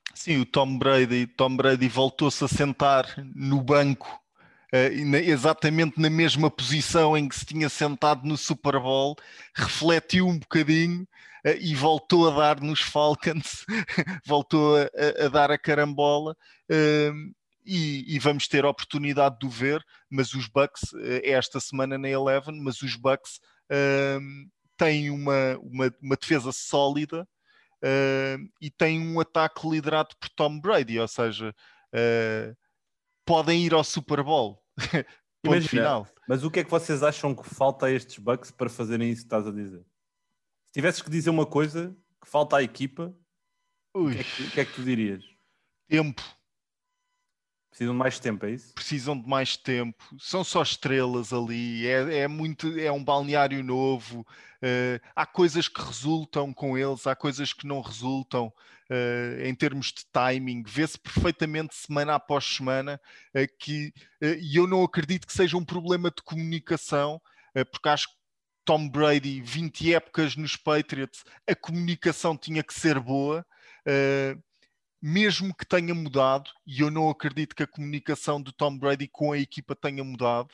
Sim, o Tom Brady voltou-se a sentar no banco, exatamente na mesma posição em que se tinha sentado no Super Bowl, refletiu um bocadinho, e voltou a dar nos Falcons, voltou a dar a carambola, e vamos ter a oportunidade de o ver, mas os Bucks, esta semana na Eleven, mas os Bucks têm uma defesa sólida, e tem um ataque liderado por Tom Brady, ou seja, podem ir ao Super Bowl. Ponto Imagina, final. mas o que é que vocês acham que falta a estes Bucks para fazerem isso que estás a dizer? Se tivesses que dizer uma coisa que falta à equipa, o Ui, que é que tu dirias? tempo. Precisam de mais tempo, é isso? Precisam de mais tempo, são só estrelas ali, é um balneário novo, há coisas que resultam com eles, há coisas que não resultam, em termos de timing, vê-se perfeitamente semana após semana, e eu não acredito que seja um problema de comunicação, porque acho que Tom Brady, 20 épocas nos Patriots, a comunicação tinha que ser boa, mesmo que tenha mudado, e eu não acredito que a comunicação de Tom Brady com a equipa tenha mudado.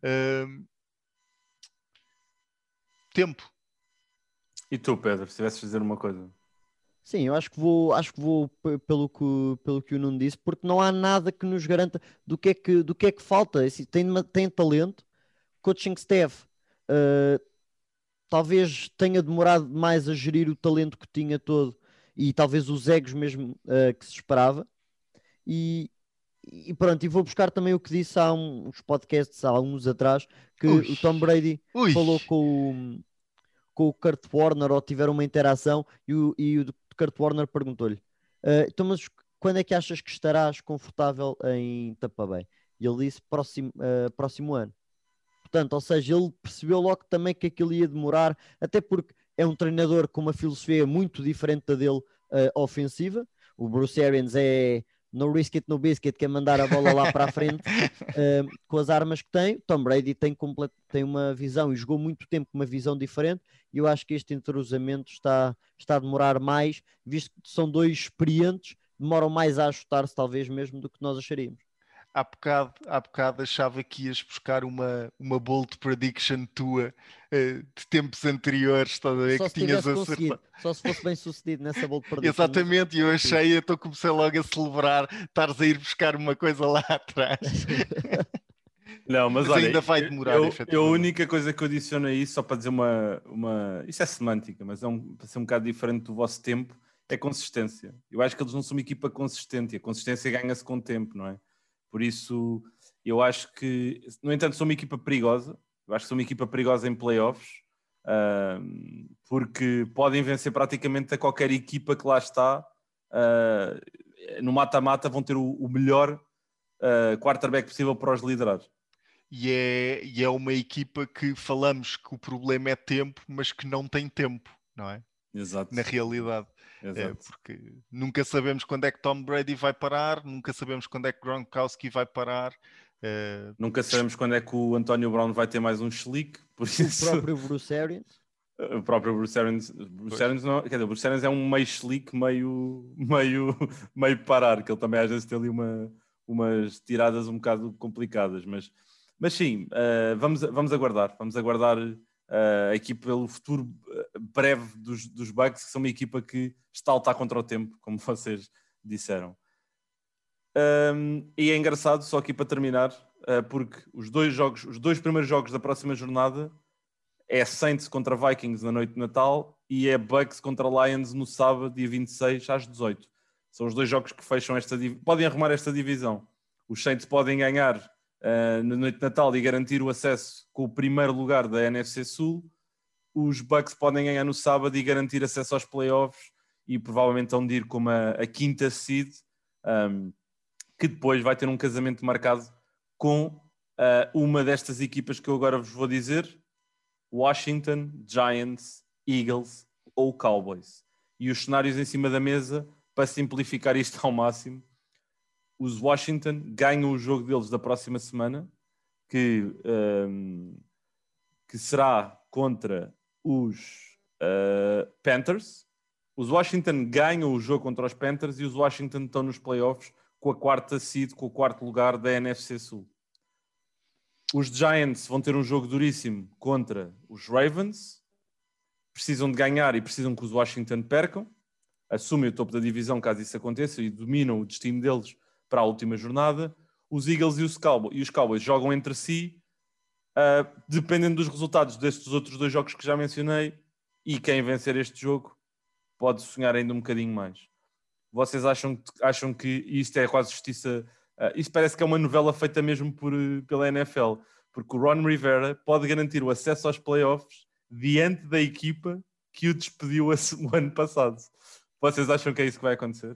Tempo. E tu, Pedro, se tivesses de dizer uma coisa? Sim, eu acho que vou pelo que o Nuno disse, porque não há nada que nos garanta do que é que falta. Assim, tem talento, coaching staff, eh, talvez tenha demorado mais a gerir o talento que tinha todo e talvez os egos mesmo que se esperava. E, e pronto, e vou buscar também o que disse há uns podcasts há uns atrás, que Ui, o Tom Brady ui. falou com o Kurt Warner ou tiveram uma interação e o Kurt Warner perguntou-lhe: então, mas quando é que achas que estarás confortável em Tampa Bay? E ele disse: próximo ano. Portanto, ou seja, ele percebeu logo também que aquilo ia demorar, até porque é um treinador com uma filosofia muito diferente da dele, ofensiva. O Bruce Arians é no risk it, no biscuit, quer mandar a bola lá para a frente, com as armas que tem. Tom Brady tem uma visão e jogou muito tempo com uma visão diferente. E eu acho que este entrosamento está a demorar mais, visto que são dois experientes, demoram mais a ajustar-se, talvez mesmo, do que nós acharíamos. Há bocado achava que ias buscar uma bold prediction tua, de tempos anteriores, estás a ver, Só que se tinhas tivesse conseguido, acertado. só se fosse bem sucedido nessa bold prediction. Exatamente, e eu achei, então comecei logo a celebrar, estares a ir buscar uma coisa lá atrás. Não, mas Mas olha, ainda vai demorar, a efetivamente. única coisa que eu adiciono a isso, só para dizer uma. Isso é semântica, mas para ser um bocado diferente do vosso tempo, é consistência. Eu acho que eles não são uma equipa consistente, e a consistência ganha-se com o tempo, não é? Por isso, eu acho que, no entanto, são uma equipa perigosa. Eu acho que são uma equipa perigosa em playoffs, porque podem vencer praticamente a qualquer equipa que lá está. No mata-mata vão ter o melhor quarterback possível para os liderar. E é uma equipa que falamos que o problema é tempo, mas que não tem tempo, não é? Exato. Na realidade. Exato. Porque nunca sabemos quando é que Tom Brady vai parar, nunca sabemos quando é que Gronkowski vai parar. Nunca sabemos quando é que o António Brown vai ter mais um chilique, por O isso... próprio Bruce Arians. O próprio Bruce Arians não, quer dizer, o Bruce Arians é um meio chilique, meio parar, que ele também às vezes tem ali umas tiradas um bocado complicadas, mas sim, vamos aguardar a equipa pelo futuro breve dos Bucks, que são uma equipa que está a lutar contra o tempo, como vocês disseram. E é engraçado, só aqui para terminar, porque os dois primeiros jogos da próxima jornada é Saints contra Vikings na noite de Natal e é Bucks contra Lions no sábado, dia 26, às 18. São os dois jogos que fecham podem arrumar esta divisão. Os Saints podem ganhar na noite de Natal e garantir o acesso com o primeiro lugar da NFC Sul. Os Bucks podem ganhar no sábado e garantir acesso aos playoffs e provavelmente vão de ir como a quinta seed, que depois vai ter um casamento marcado com uma destas equipas que eu agora vos vou dizer: Washington, Giants, Eagles ou Cowboys. E os cenários em cima da mesa, para simplificar isto ao máximo: os Washington ganham o jogo deles da próxima semana, que será contra os Panthers, Os Washington ganham o jogo contra os Panthers e os Washington estão nos playoffs com a quarta seed, com o quarto lugar da NFC Sul. Os Giants vão ter um jogo duríssimo contra os Ravens. Precisam de ganhar e precisam que os Washington percam. Assumem o topo da divisão caso isso aconteça e dominam o destino deles para a última jornada. Os Eagles e os Cowboys jogam entre si, dependendo dos resultados destes outros dois jogos que já mencionei, e quem vencer este jogo pode sonhar ainda um bocadinho mais. Vocês acham que isto é quase justiça? Isto parece que é uma novela feita mesmo pela NFL, porque o Ron Rivera pode garantir o acesso aos playoffs diante da equipa que o despediu o ano passado. Vocês acham que é isso que vai acontecer?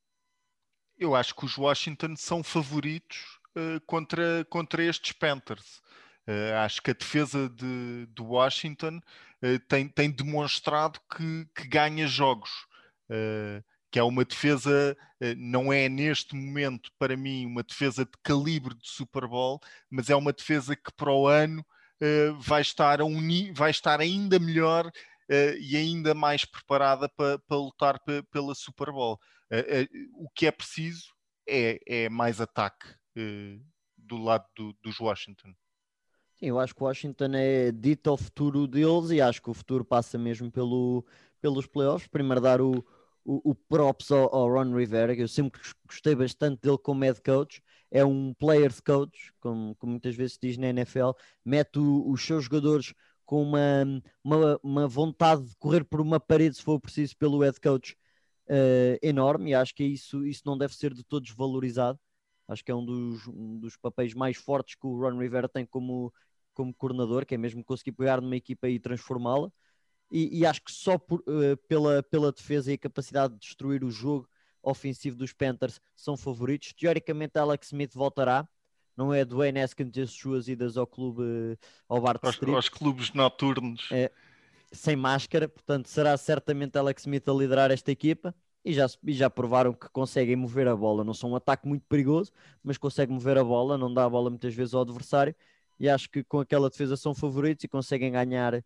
Eu acho que os Washington são favoritos contra estes Panthers. Acho que a defesa do Washington tem demonstrado que ganha jogos. Que é uma defesa, não é neste momento, para mim, uma defesa de calibre de Super Bowl, mas é uma defesa que para o ano vai estar ainda melhor e ainda mais preparada para lutar pela Super Bowl. O que é preciso é mais ataque do lado dos Washington. Sim, eu acho que o Washington é dito ao futuro deles e acho que o futuro passa mesmo pelos playoffs. Primeiro dar o props ao Ron Rivera, que eu sempre gostei bastante dele como head coach. É um players coach, como muitas vezes se diz na NFL, mete os seus jogadores com uma vontade de correr por uma parede se for preciso pelo head coach enorme, e acho que isso não deve ser de todo desvalorizado. Acho que é um dos papéis mais fortes que o Ron Rivera tem como coordenador, que é mesmo conseguir pegar numa equipa e transformá-la. E acho que só pela defesa e a capacidade de destruir o jogo ofensivo dos Panthers são favoritos. Teoricamente Alex Smith voltará, não é Dwayne Haskins as suas idas ao clube, ao Bart Street, aos clubes noturnos, sem máscara, portanto será certamente Alex Smith a liderar esta equipa. E já provaram que conseguem mover a bola. Não são um ataque muito perigoso, mas conseguem mover a bola, não dá a bola muitas vezes ao adversário. E acho que com aquela defesa são favoritos e conseguem ganhar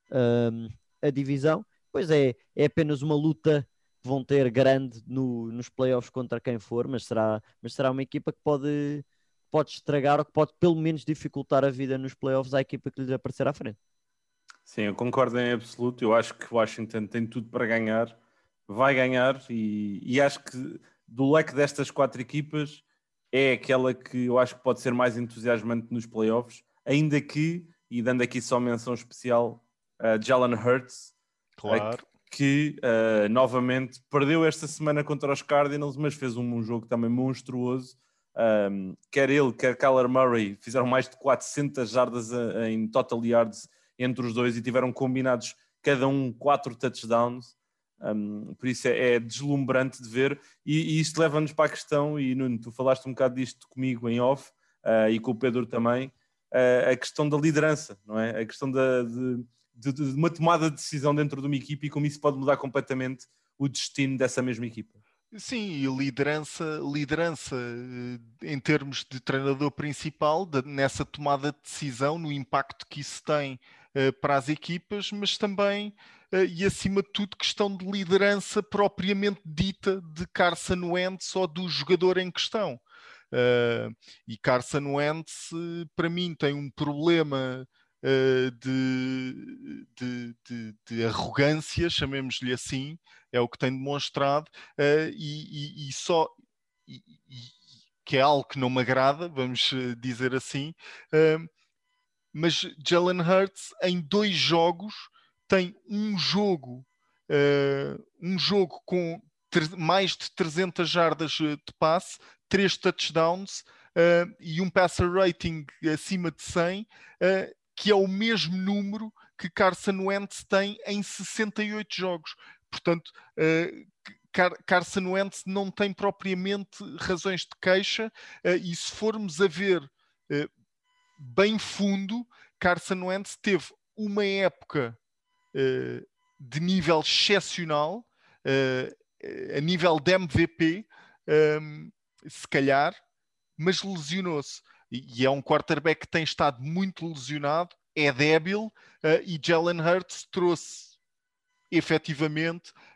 a divisão. Pois é apenas uma luta que vão ter grande nos playoffs contra quem for, mas será uma equipa que pode estragar ou que pode pelo menos dificultar a vida nos playoffs à equipa que lhes aparecer à frente. Sim, eu concordo em absoluto. Eu acho que o Washington tem tudo para ganhar. Vai ganhar e acho que do leque destas quatro equipas é aquela que eu acho que pode ser mais entusiasmante nos playoffs, ainda que, e dando aqui só menção especial, Jalen Hurts, claro, que novamente perdeu esta semana contra os Cardinals, mas fez um jogo também monstruoso. Quer ele, quer Kyler Murray fizeram mais de 400 jardas em total yards entre os dois e tiveram combinados cada um 4 touchdowns. Por isso é deslumbrante de ver, e isto leva-nos para a questão, e Nuno, tu falaste um bocado disto comigo em off, e com o Pedro também, a questão da liderança, não é? A questão de uma tomada de decisão dentro de uma equipa e como isso pode mudar completamente o destino dessa mesma equipa. Sim, e liderança em termos de treinador principal, nessa tomada de decisão, no impacto que isso tem para as equipas, mas também, e acima de tudo, questão de liderança propriamente dita de Carson Wentz ou do jogador em questão. E Carson Wentz, para mim, tem um problema de arrogância, chamemos-lhe assim, é o que tem demonstrado, que é algo que não me agrada, vamos dizer assim, mas Jalen Hurts em 2 jogos tem um jogo com mais de 300 jardas de passe, 3 touchdowns e um passer rating acima de 100, que é o mesmo número que Carson Wentz tem em 68 jogos. Portanto, Carson Wentz não tem propriamente razões de queixa, e se formos a ver bem fundo, Carson Wentz teve uma época de nível excepcional, a nível de MVP, se calhar, mas lesionou-se. E é um quarterback que tem estado muito lesionado, é débil, e Jalen Hurts trouxe efetivamente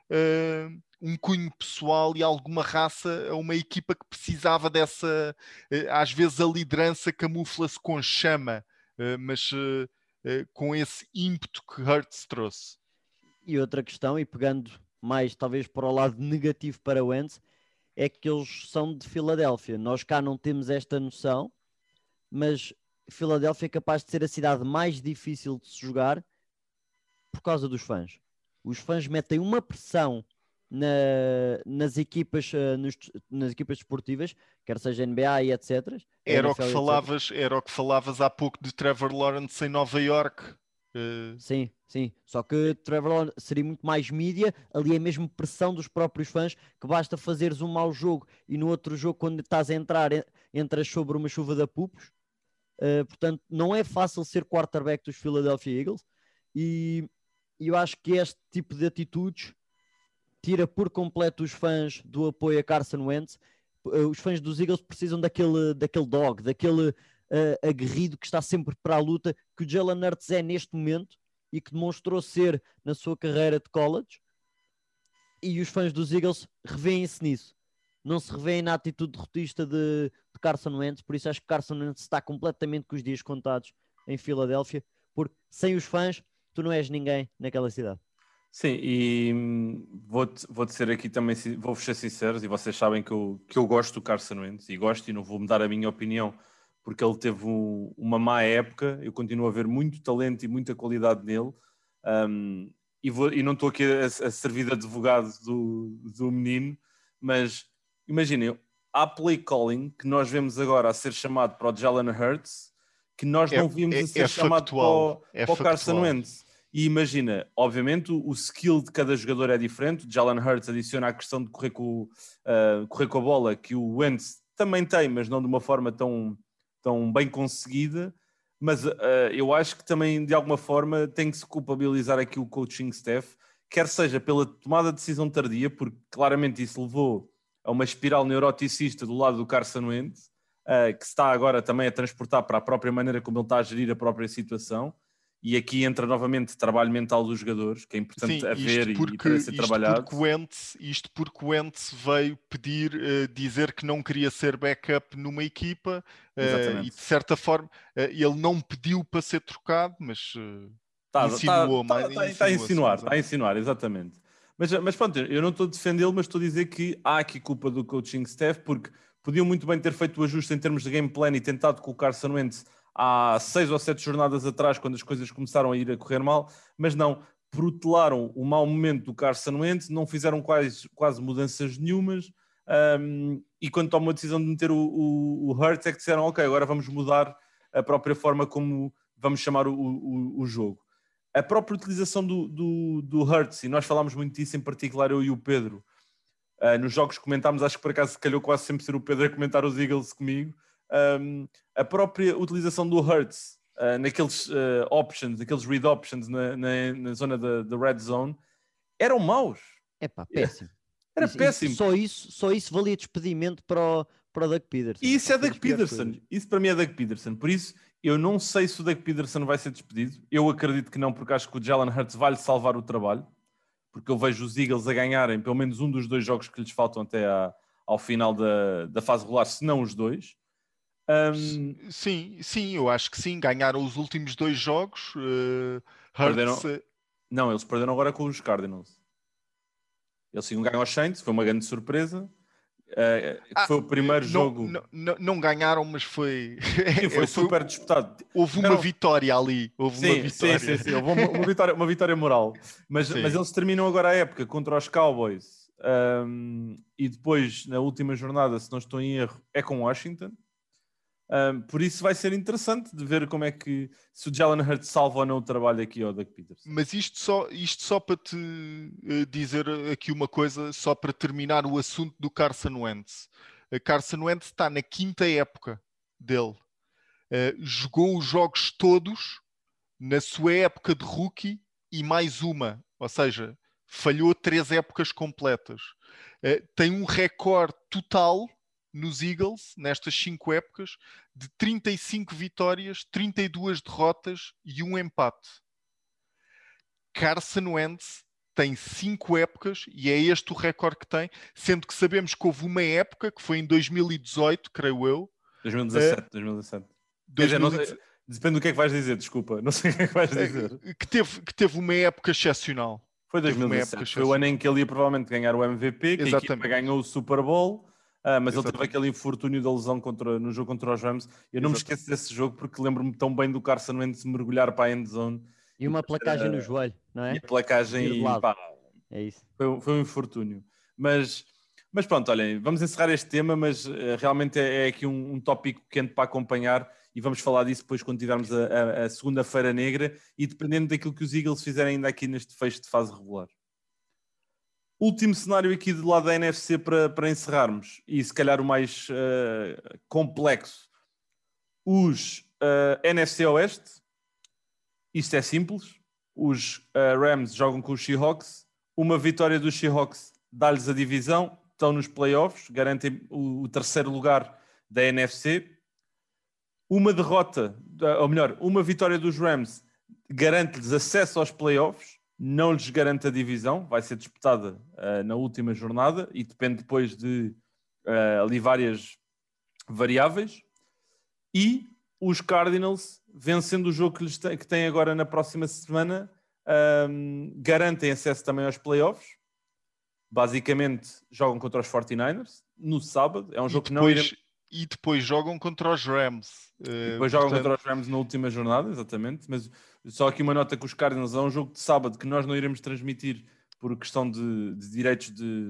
um cunho pessoal e alguma raça a uma equipa que precisava dessa... às vezes a liderança camufla-se com chama, mas com esse ímpeto que Hurts trouxe. E outra questão, e pegando mais talvez para o lado negativo para o Wentz, é que eles são de Filadélfia. Nós cá não temos esta noção, mas Filadélfia é capaz de ser a cidade mais difícil de se jogar por causa dos fãs. Os fãs metem uma pressão nas equipas desportivas, quer seja NBA e etc. Era o NFL, era o que falavas há pouco de Trevor Lawrence em Nova York. Sim. Só que Trevor Lawrence seria muito mais mídia, ali é mesmo pressão dos próprios fãs, que basta fazeres um mau jogo e no outro jogo, quando estás a entrar, entras sobre uma chuva de apupos. Portanto, não é fácil ser quarterback dos Philadelphia Eagles e eu acho que este tipo de atitudes tira por completo os fãs do apoio a Carson Wentz. Os fãs dos Eagles precisam daquele dog, daquele aguerrido que está sempre para a luta, que o Jalen Hurts é neste momento e que demonstrou ser na sua carreira de college, e os fãs dos Eagles revêem-se nisso, não se revêem na atitude derrotista de Carson Wentz. Por isso acho que Carson Wentz está completamente com os dias contados em Filadélfia, porque sem os fãs tu não és ninguém naquela cidade. Sim, e vou-te ser aqui também, vou-vos ser sinceros, e vocês sabem que eu gosto do Carson Wentz, e gosto, e não vou mudar a minha opinião, porque ele teve uma má época. Eu continuo a ver muito talento e muita qualidade nele, e não estou aqui a servir de advogado do menino, mas imaginem, há play calling que nós vemos agora a ser chamado para o Jalen Hurts, que nós não víamos a ser chamado para o Carson Wentz. E imagina, obviamente o skill de cada jogador é diferente. O Jalen Hurts adiciona a questão de correr com a bola, que o Wentz também tem, mas não de uma forma tão bem conseguida. Mas eu acho que também, de alguma forma, tem que se culpabilizar aqui o coaching staff, quer seja pela tomada de decisão tardia, porque claramente isso levou a uma espiral neuroticista do lado do Carson Wentz, que se está agora também a transportar para a própria maneira como ele está a gerir a própria situação. E aqui entra novamente o trabalho mental dos jogadores, que é importante haver e para ser trabalhado. Isto porque o Wentz veio dizer que não queria ser backup numa equipa, e de certa forma ele não pediu para ser trocado, mas está a insinuar, exatamente. Mas pronto, eu não estou a defendê-lo, mas estou a dizer que há aqui culpa do coaching staff, porque podiam muito bem ter feito o ajuste em termos de game plan e tentado colocar Carson Wentz há 6 ou 7 jornadas atrás, quando as coisas começaram a ir a correr mal, mas não, protelaram o mau momento do Carson Wentz, não fizeram quase mudanças nenhumas, e quando tomam a decisão de meter o Hurts é que disseram, ok, agora vamos mudar a própria forma como vamos chamar o jogo. A própria utilização do Hurts, e nós falámos muito disso, em particular eu e o Pedro, nos jogos que comentámos, acho que por acaso calhou quase sempre ser o Pedro a comentar os Eagles comigo. A própria utilização do Hurts naqueles options, aqueles read options na zona da red zone, eram maus. Péssimo. Era péssimo. Só isso valia despedimento para o Doug Peterson. E isso é Doug Peterson. Isso para mim é Doug Peterson. Por isso, eu não sei se o Doug Peterson vai ser despedido. Eu acredito que não, porque acho que o Jalen Hurts vai-lhe salvar o trabalho. Porque eu vejo os Eagles a ganharem pelo menos um dos 2 jogos que lhes faltam até ao final da fase regular, se não os 2. Sim, eu acho que sim. Ganharam os últimos 2 jogos. Não, eles perderam agora com os Cardinals. Eles sim ganham aos Saints, foi uma grande surpresa. Foi o primeiro jogo. Não ganharam, mas foi. Sim, foi super disputado. Houve uma vitória ali. Sim. Houve uma vitória moral. Mas eles terminam agora a época contra os Cowboys. E depois, na última jornada, se não estou em erro, é com Washington. Por isso vai ser interessante de ver como é que, se o Jalen Hurts salva ou não o trabalho aqui ao Doug Peterson. Mas isto só para te dizer aqui uma coisa, só para terminar o assunto do Carson Wentz. Carson Wentz está na 5ª época dele. Jogou os jogos todos na sua época de rookie e mais uma, ou seja, falhou 3 épocas completas. Tem um recorde total nos Eagles, nestas 5 épocas, de 35 vitórias, 32 derrotas e 1 empate. Carson Wentz tem 5 épocas e é este o recorde que tem, sendo que sabemos que houve uma época, que foi em 2018, creio eu. 2017. Quer dizer, não sei, depende do que é que vais dizer, desculpa. Não sei o que é que vais dizer. Que teve uma época excepcional. Foi 2017. Foi o ano em que ele ia provavelmente ganhar o MVP, que a equipa ganhou o Super Bowl, mas ele teve aquele infortúnio da lesão no jogo contra os Rams. Eu não me esqueço desse jogo porque lembro-me tão bem do Carson Wentz mergulhar para a endzone. E uma placagem no joelho, não é? E a placagem é isso. Foi um infortúnio. Mas pronto, olhem, vamos encerrar este tema, mas realmente é aqui um tópico quente para acompanhar e vamos falar disso depois quando tivermos a segunda-feira negra e dependendo daquilo que os Eagles fizerem ainda aqui neste fecho de fase regular. Último cenário aqui do lado da NFC para encerrarmos e se calhar o mais complexo. Os NFC Oeste. Isto é simples. Os Rams jogam com os Seahawks. Uma vitória dos Seahawks dá-lhes a divisão. Estão nos playoffs. Garantem o terceiro lugar da NFC. Uma derrota, ou melhor, uma vitória dos Rams garante-lhes acesso aos playoffs. Não lhes garante a divisão. Vai ser disputada na última jornada e depende depois de ali várias variáveis. E os Cardinals, vencendo o jogo que têm agora na próxima semana, garantem acesso também aos playoffs. Basicamente, jogam contra os 49ers no sábado. É um jogo que não iremos... E depois jogam contra os Rams. Depois jogam contra os Rams na última jornada, exatamente. Mas só aqui uma nota que os Cardinals é um jogo de sábado que nós não iremos transmitir por questão de direitos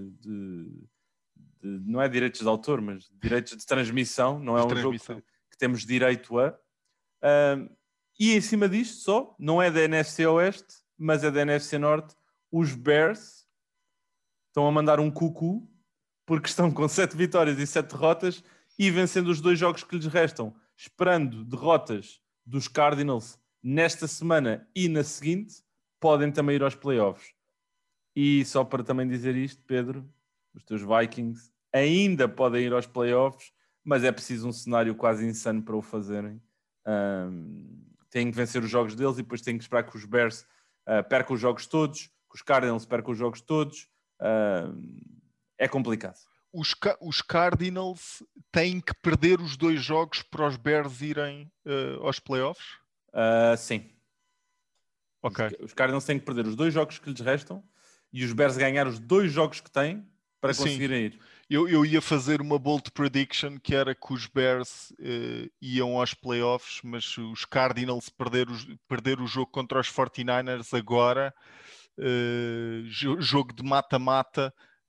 não é direitos de autor, mas direitos de transmissão. Não é um jogo que temos direito a. E em cima disto só, não é da NFC Oeste, mas é da NFC Norte, os Bears estão a mandar um cucu porque estão com 7 vitórias e 7 derrotas e vencendo os 2 jogos que lhes restam, esperando derrotas dos Cardinals nesta semana e na seguinte, podem também ir aos playoffs. E só para também dizer isto, Pedro, os teus Vikings ainda podem ir aos playoffs, mas é preciso um cenário quase insano para o fazerem. Têm que vencer os jogos deles e depois têm que esperar que os Bears percam os jogos todos, que os Cardinals percam os jogos todos. É complicado. Os Cardinals têm que perder os 2 jogos para os Bears irem aos playoffs? Sim. Okay. Os Cardinals têm que perder os 2 jogos que lhes restam e os Bears ganhar os 2 jogos que têm para conseguirem ir. Eu ia fazer uma bold prediction que era que os Bears iam aos playoffs, mas os Cardinals perder o jogo contra os 49ers agora, jogo de mata-mata,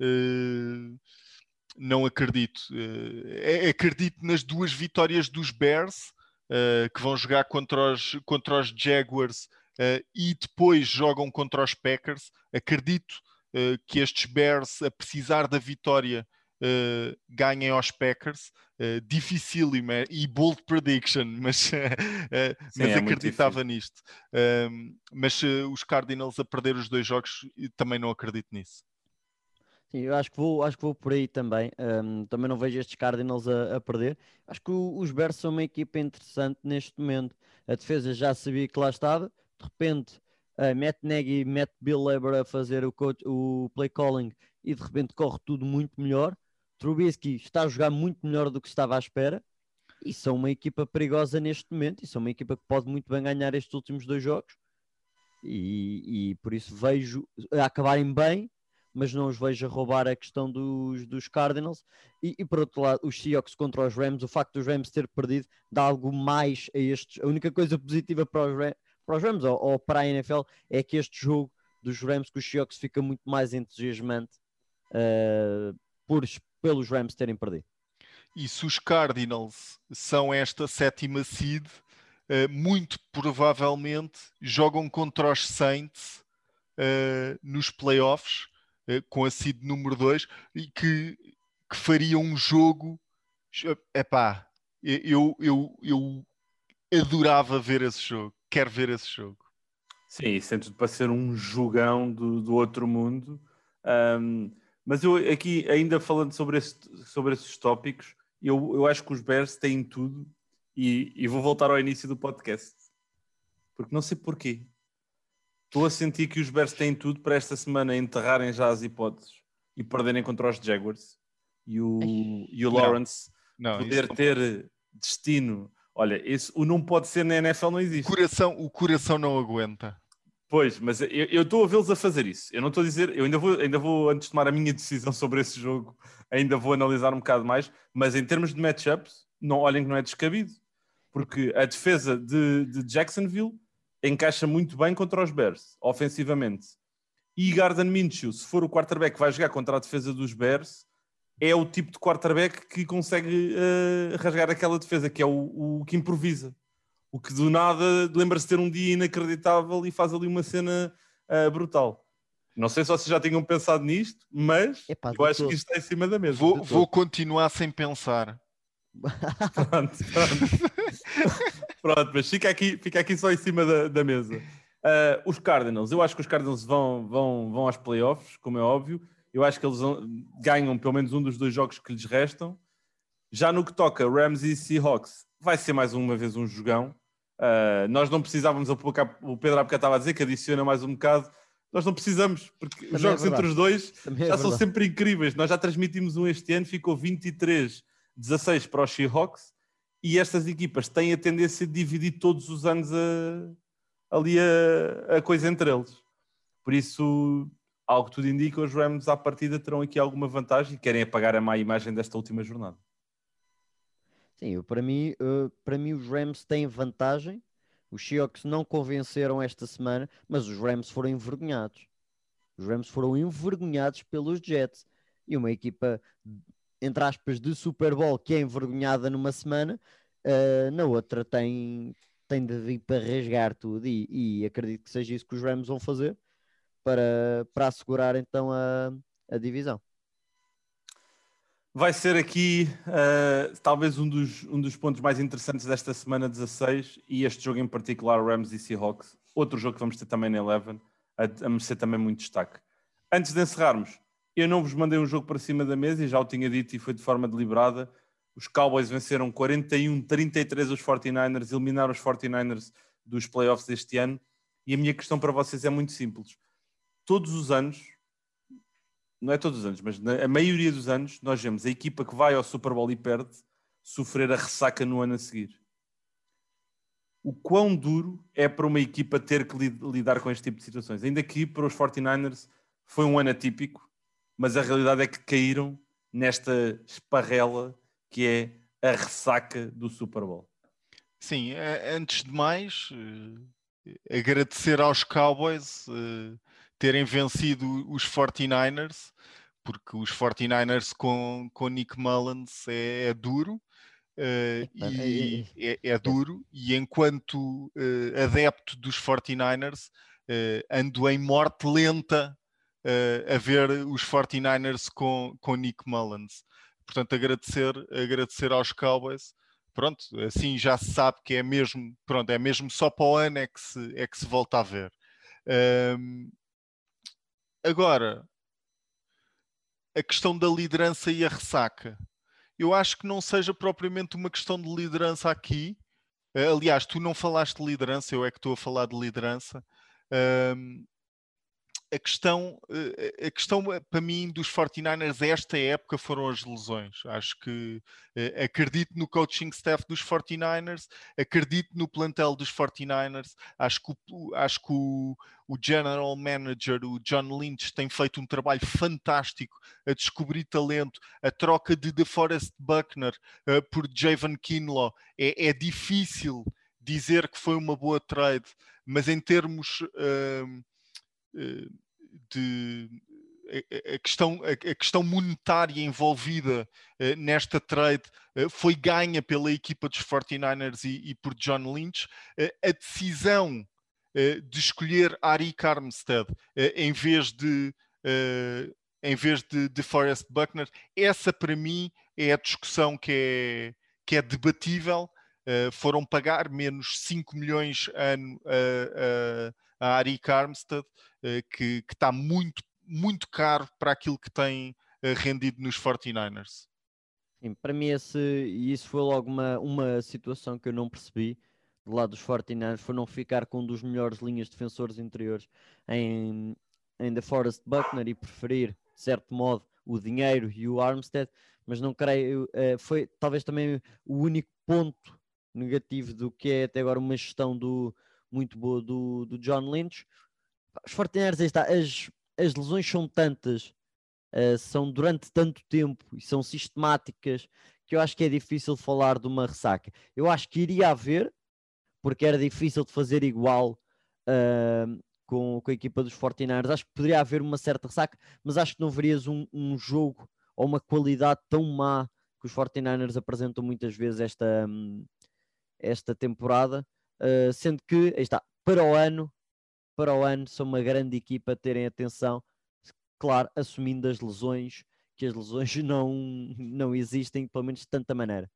não acredito. Acredito nas 2 vitórias dos Bears, que vão jogar contra os Jaguars e depois jogam contra os Packers. Acredito que estes Bears, a precisar da vitória, ganhem aos Packers. Dificílimo e bold prediction, mas acreditava nisto. Mas os Cardinals a perder os 2 jogos, também não acredito nisso. Sim, eu acho que vou por aí também. Também não vejo estes Cardinals a perder. Acho que os Bears são uma equipa interessante neste momento. A defesa já sabia que lá estava. De repente, Matt Nagy e Matt Billeber a fazer o play calling e de repente corre tudo muito melhor. Trubisky está a jogar muito melhor do que estava à espera. E são uma equipa perigosa neste momento. E são uma equipa que pode muito bem ganhar estes últimos 2 jogos. E por isso vejo a acabarem bem, mas não os vejo a roubar a questão dos Cardinals. E por outro lado, os Seahawks contra os Rams, o facto dos Rams ter perdido dá algo mais a estes. A única coisa positiva para os Rams ou para a NFL é que este jogo dos Rams com os Seahawks fica muito mais entusiasmante pelos Rams terem perdido. E se os Cardinals são esta 7ª seed, muito provavelmente jogam contra os Saints nos playoffs, com a seed número 2, e que faria um jogo. Epá, eu adorava ver esse jogo. Quero ver esse jogo. Sim, sente para ser um jogão do outro mundo. Mas eu aqui, ainda falando sobre esses tópicos, eu acho que os Bears têm tudo e vou voltar ao início do podcast. Porque não sei porquê. estou a sentir que os Bears têm tudo para esta semana enterrarem já as hipóteses e perderem contra os Jaguars. E o Lawrence poder ter destino. Olha, o não pode ser na NFL não existe. O coração não aguenta. Pois, mas eu estou a vê-los a fazer isso. Eu não estou a dizer, eu ainda vou, antes de tomar a minha decisão sobre esse jogo, ainda vou analisar um bocado mais, mas em termos de matchups, não, olhem que não é descabido. Porque a defesa de Jacksonville encaixa muito bem contra os Bears, ofensivamente. E Gardner Minshew, se for o quarterback que vai jogar contra a defesa dos Bears, é o tipo de quarterback que consegue rasgar aquela defesa, que é o que improvisa. O que do nada lembra-se de ter um dia inacreditável e faz ali uma cena brutal. Não sei se vocês já tinham pensado nisto, mas eu acho que isto está em cima da mesa. Vou continuar sem pensar. Pronto, mas fica aqui só em cima da mesa. Os Cardinals, eu acho que os Cardinals vão aos playoffs, como é óbvio. Eu acho que eles ganham pelo menos um dos 2 jogos que lhes restam. Já no que toca Rams e Seahawks, vai ser mais uma vez um jogão. Nós não precisávamos, o Pedro há bocado estava a dizer que adiciona mais um bocado. Nós não precisamos, porque também os jogos entre os dois já são sempre incríveis. Nós já transmitimos um este ano, ficou 23-16 para os Seahawks, e estas equipas têm a tendência de dividir todos os anos a coisa entre eles. Por isso, algo que tudo indica, os Rams à partida terão aqui alguma vantagem e querem apagar a má imagem desta última jornada. Sim, para mim os Rams têm vantagem. Os Seahawks não convenceram esta semana, mas os Rams foram envergonhados. Os Rams foram envergonhados pelos Jets. E uma equipa, entre aspas, de Super Bowl que é envergonhada numa semana, na outra tem de vir para rasgar tudo. E acredito que seja isso que os Rams vão fazer para assegurar então a divisão. Vai ser aqui talvez um dos pontos mais interessantes desta semana 16, e este jogo em particular, Rams e Seahawks. Outro jogo que vamos ter também na Eleven, a merecer também muito destaque. Antes de encerrarmos, eu não vos mandei um jogo para cima da mesa e já o tinha dito e foi de forma deliberada. Os Cowboys venceram 41-33 os 49ers, eliminaram os 49ers dos playoffs deste ano, e a minha questão para vocês é muito simples. Todos os anos, não é todos os anos, mas a maioria dos anos, nós vemos a equipa que vai ao Super Bowl e perde sofrer a ressaca no ano a seguir. O quão duro é para uma equipa ter que lidar com este tipo de situações? Ainda que para os 49ers foi um ano atípico, mas a realidade é que caíram nesta esparrela que é a ressaca do Super Bowl. Sim, antes de mais, agradecer aos Cowboys terem vencido os 49ers, porque os 49ers com Nick Mullins é duro. É duro, e enquanto adepto dos 49ers ando em morte lenta a ver os 49ers com Nick Mullins. Portanto, agradecer aos Cowboys. Pronto, assim já se sabe que é mesmo só para o ano é que se volta a ver. Agora, a questão da liderança e a ressaca. Eu acho que não seja propriamente uma questão de liderança aqui. Aliás, tu não falaste de liderança, eu é que estou a falar de liderança. A questão para mim dos 49ers esta época foram as lesões. Acho que acredito no coaching staff dos 49ers, acredito no plantel dos 49ers. Acho que o general manager, o John Lynch, tem feito um trabalho fantástico a descobrir talento. A troca de DeForest Buckner por Javon Kinlaw é difícil dizer que foi uma boa trade, mas em termos a questão monetária envolvida nesta trade foi ganha pela equipa dos 49ers e por John Lynch. A decisão de escolher Arik Armstead em vez de Forrest Buckner, essa para mim é a discussão que é debatível. Foram pagar menos 5 milhões ano a Arik Armstead, que está muito, muito caro para aquilo que tem rendido nos 49ers. Sim, para mim isso foi logo uma situação que eu não percebi, do lado dos 49ers foi não ficar com um dos melhores linhas de defensores interiores em DeForest Buckner e preferir, de certo modo, o dinheiro e o Armstead, mas não creio, foi talvez também o único ponto negativo do que é até agora uma gestão muito boa do John Lynch. Os 49ers, aí está, as lesões são tantas, são durante tanto tempo e são sistemáticas, que eu acho que é difícil falar de uma ressaca. Eu acho que iria haver, porque era difícil de fazer igual com a equipa dos 49ers. Acho que poderia haver uma certa ressaca, mas acho que não verias um jogo ou uma qualidade tão má que os 49ers apresentam muitas vezes esta temporada, sendo que, aí está, para o ano são uma grande equipa a terem atenção, claro, assumindo as lesões, que as lesões não existem, pelo menos de tanta maneira.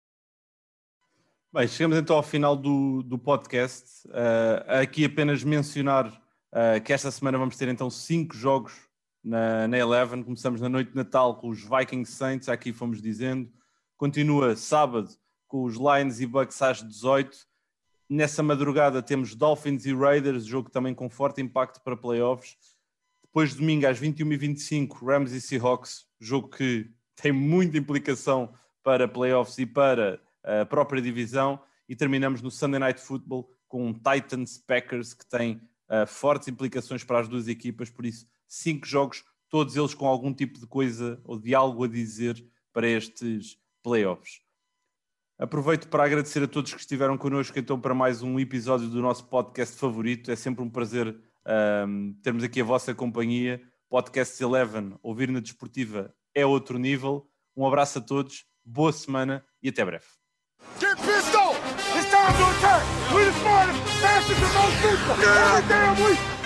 Bem, chegamos então ao final do podcast. Aqui apenas mencionar que esta semana vamos ter então 5 jogos na Eleven. Começamos na noite de Natal com os Vikings Saints, aqui fomos dizendo. Continua sábado com os Lions e Bucks às 18. Nessa madrugada temos Dolphins e Raiders, jogo também com forte impacto para playoffs. Depois domingo às 21h25, Rams e Seahawks, jogo que tem muita implicação para playoffs e para a própria divisão. E terminamos no Sunday Night Football com Titans Packers, que tem fortes implicações para as duas equipas. Por isso, 5 jogos, todos eles com algum tipo de coisa ou de algo a dizer para estes playoffs. Aproveito para agradecer a todos que estiveram connosco então para mais um episódio do nosso podcast favorito. É sempre um prazer termos aqui a vossa companhia. Podcast 11, ouvir na desportiva é outro nível. Um abraço a todos, boa semana e até breve. Get pissed off! It's time to attack! We the smartest, fastest, and most lethal every damn week!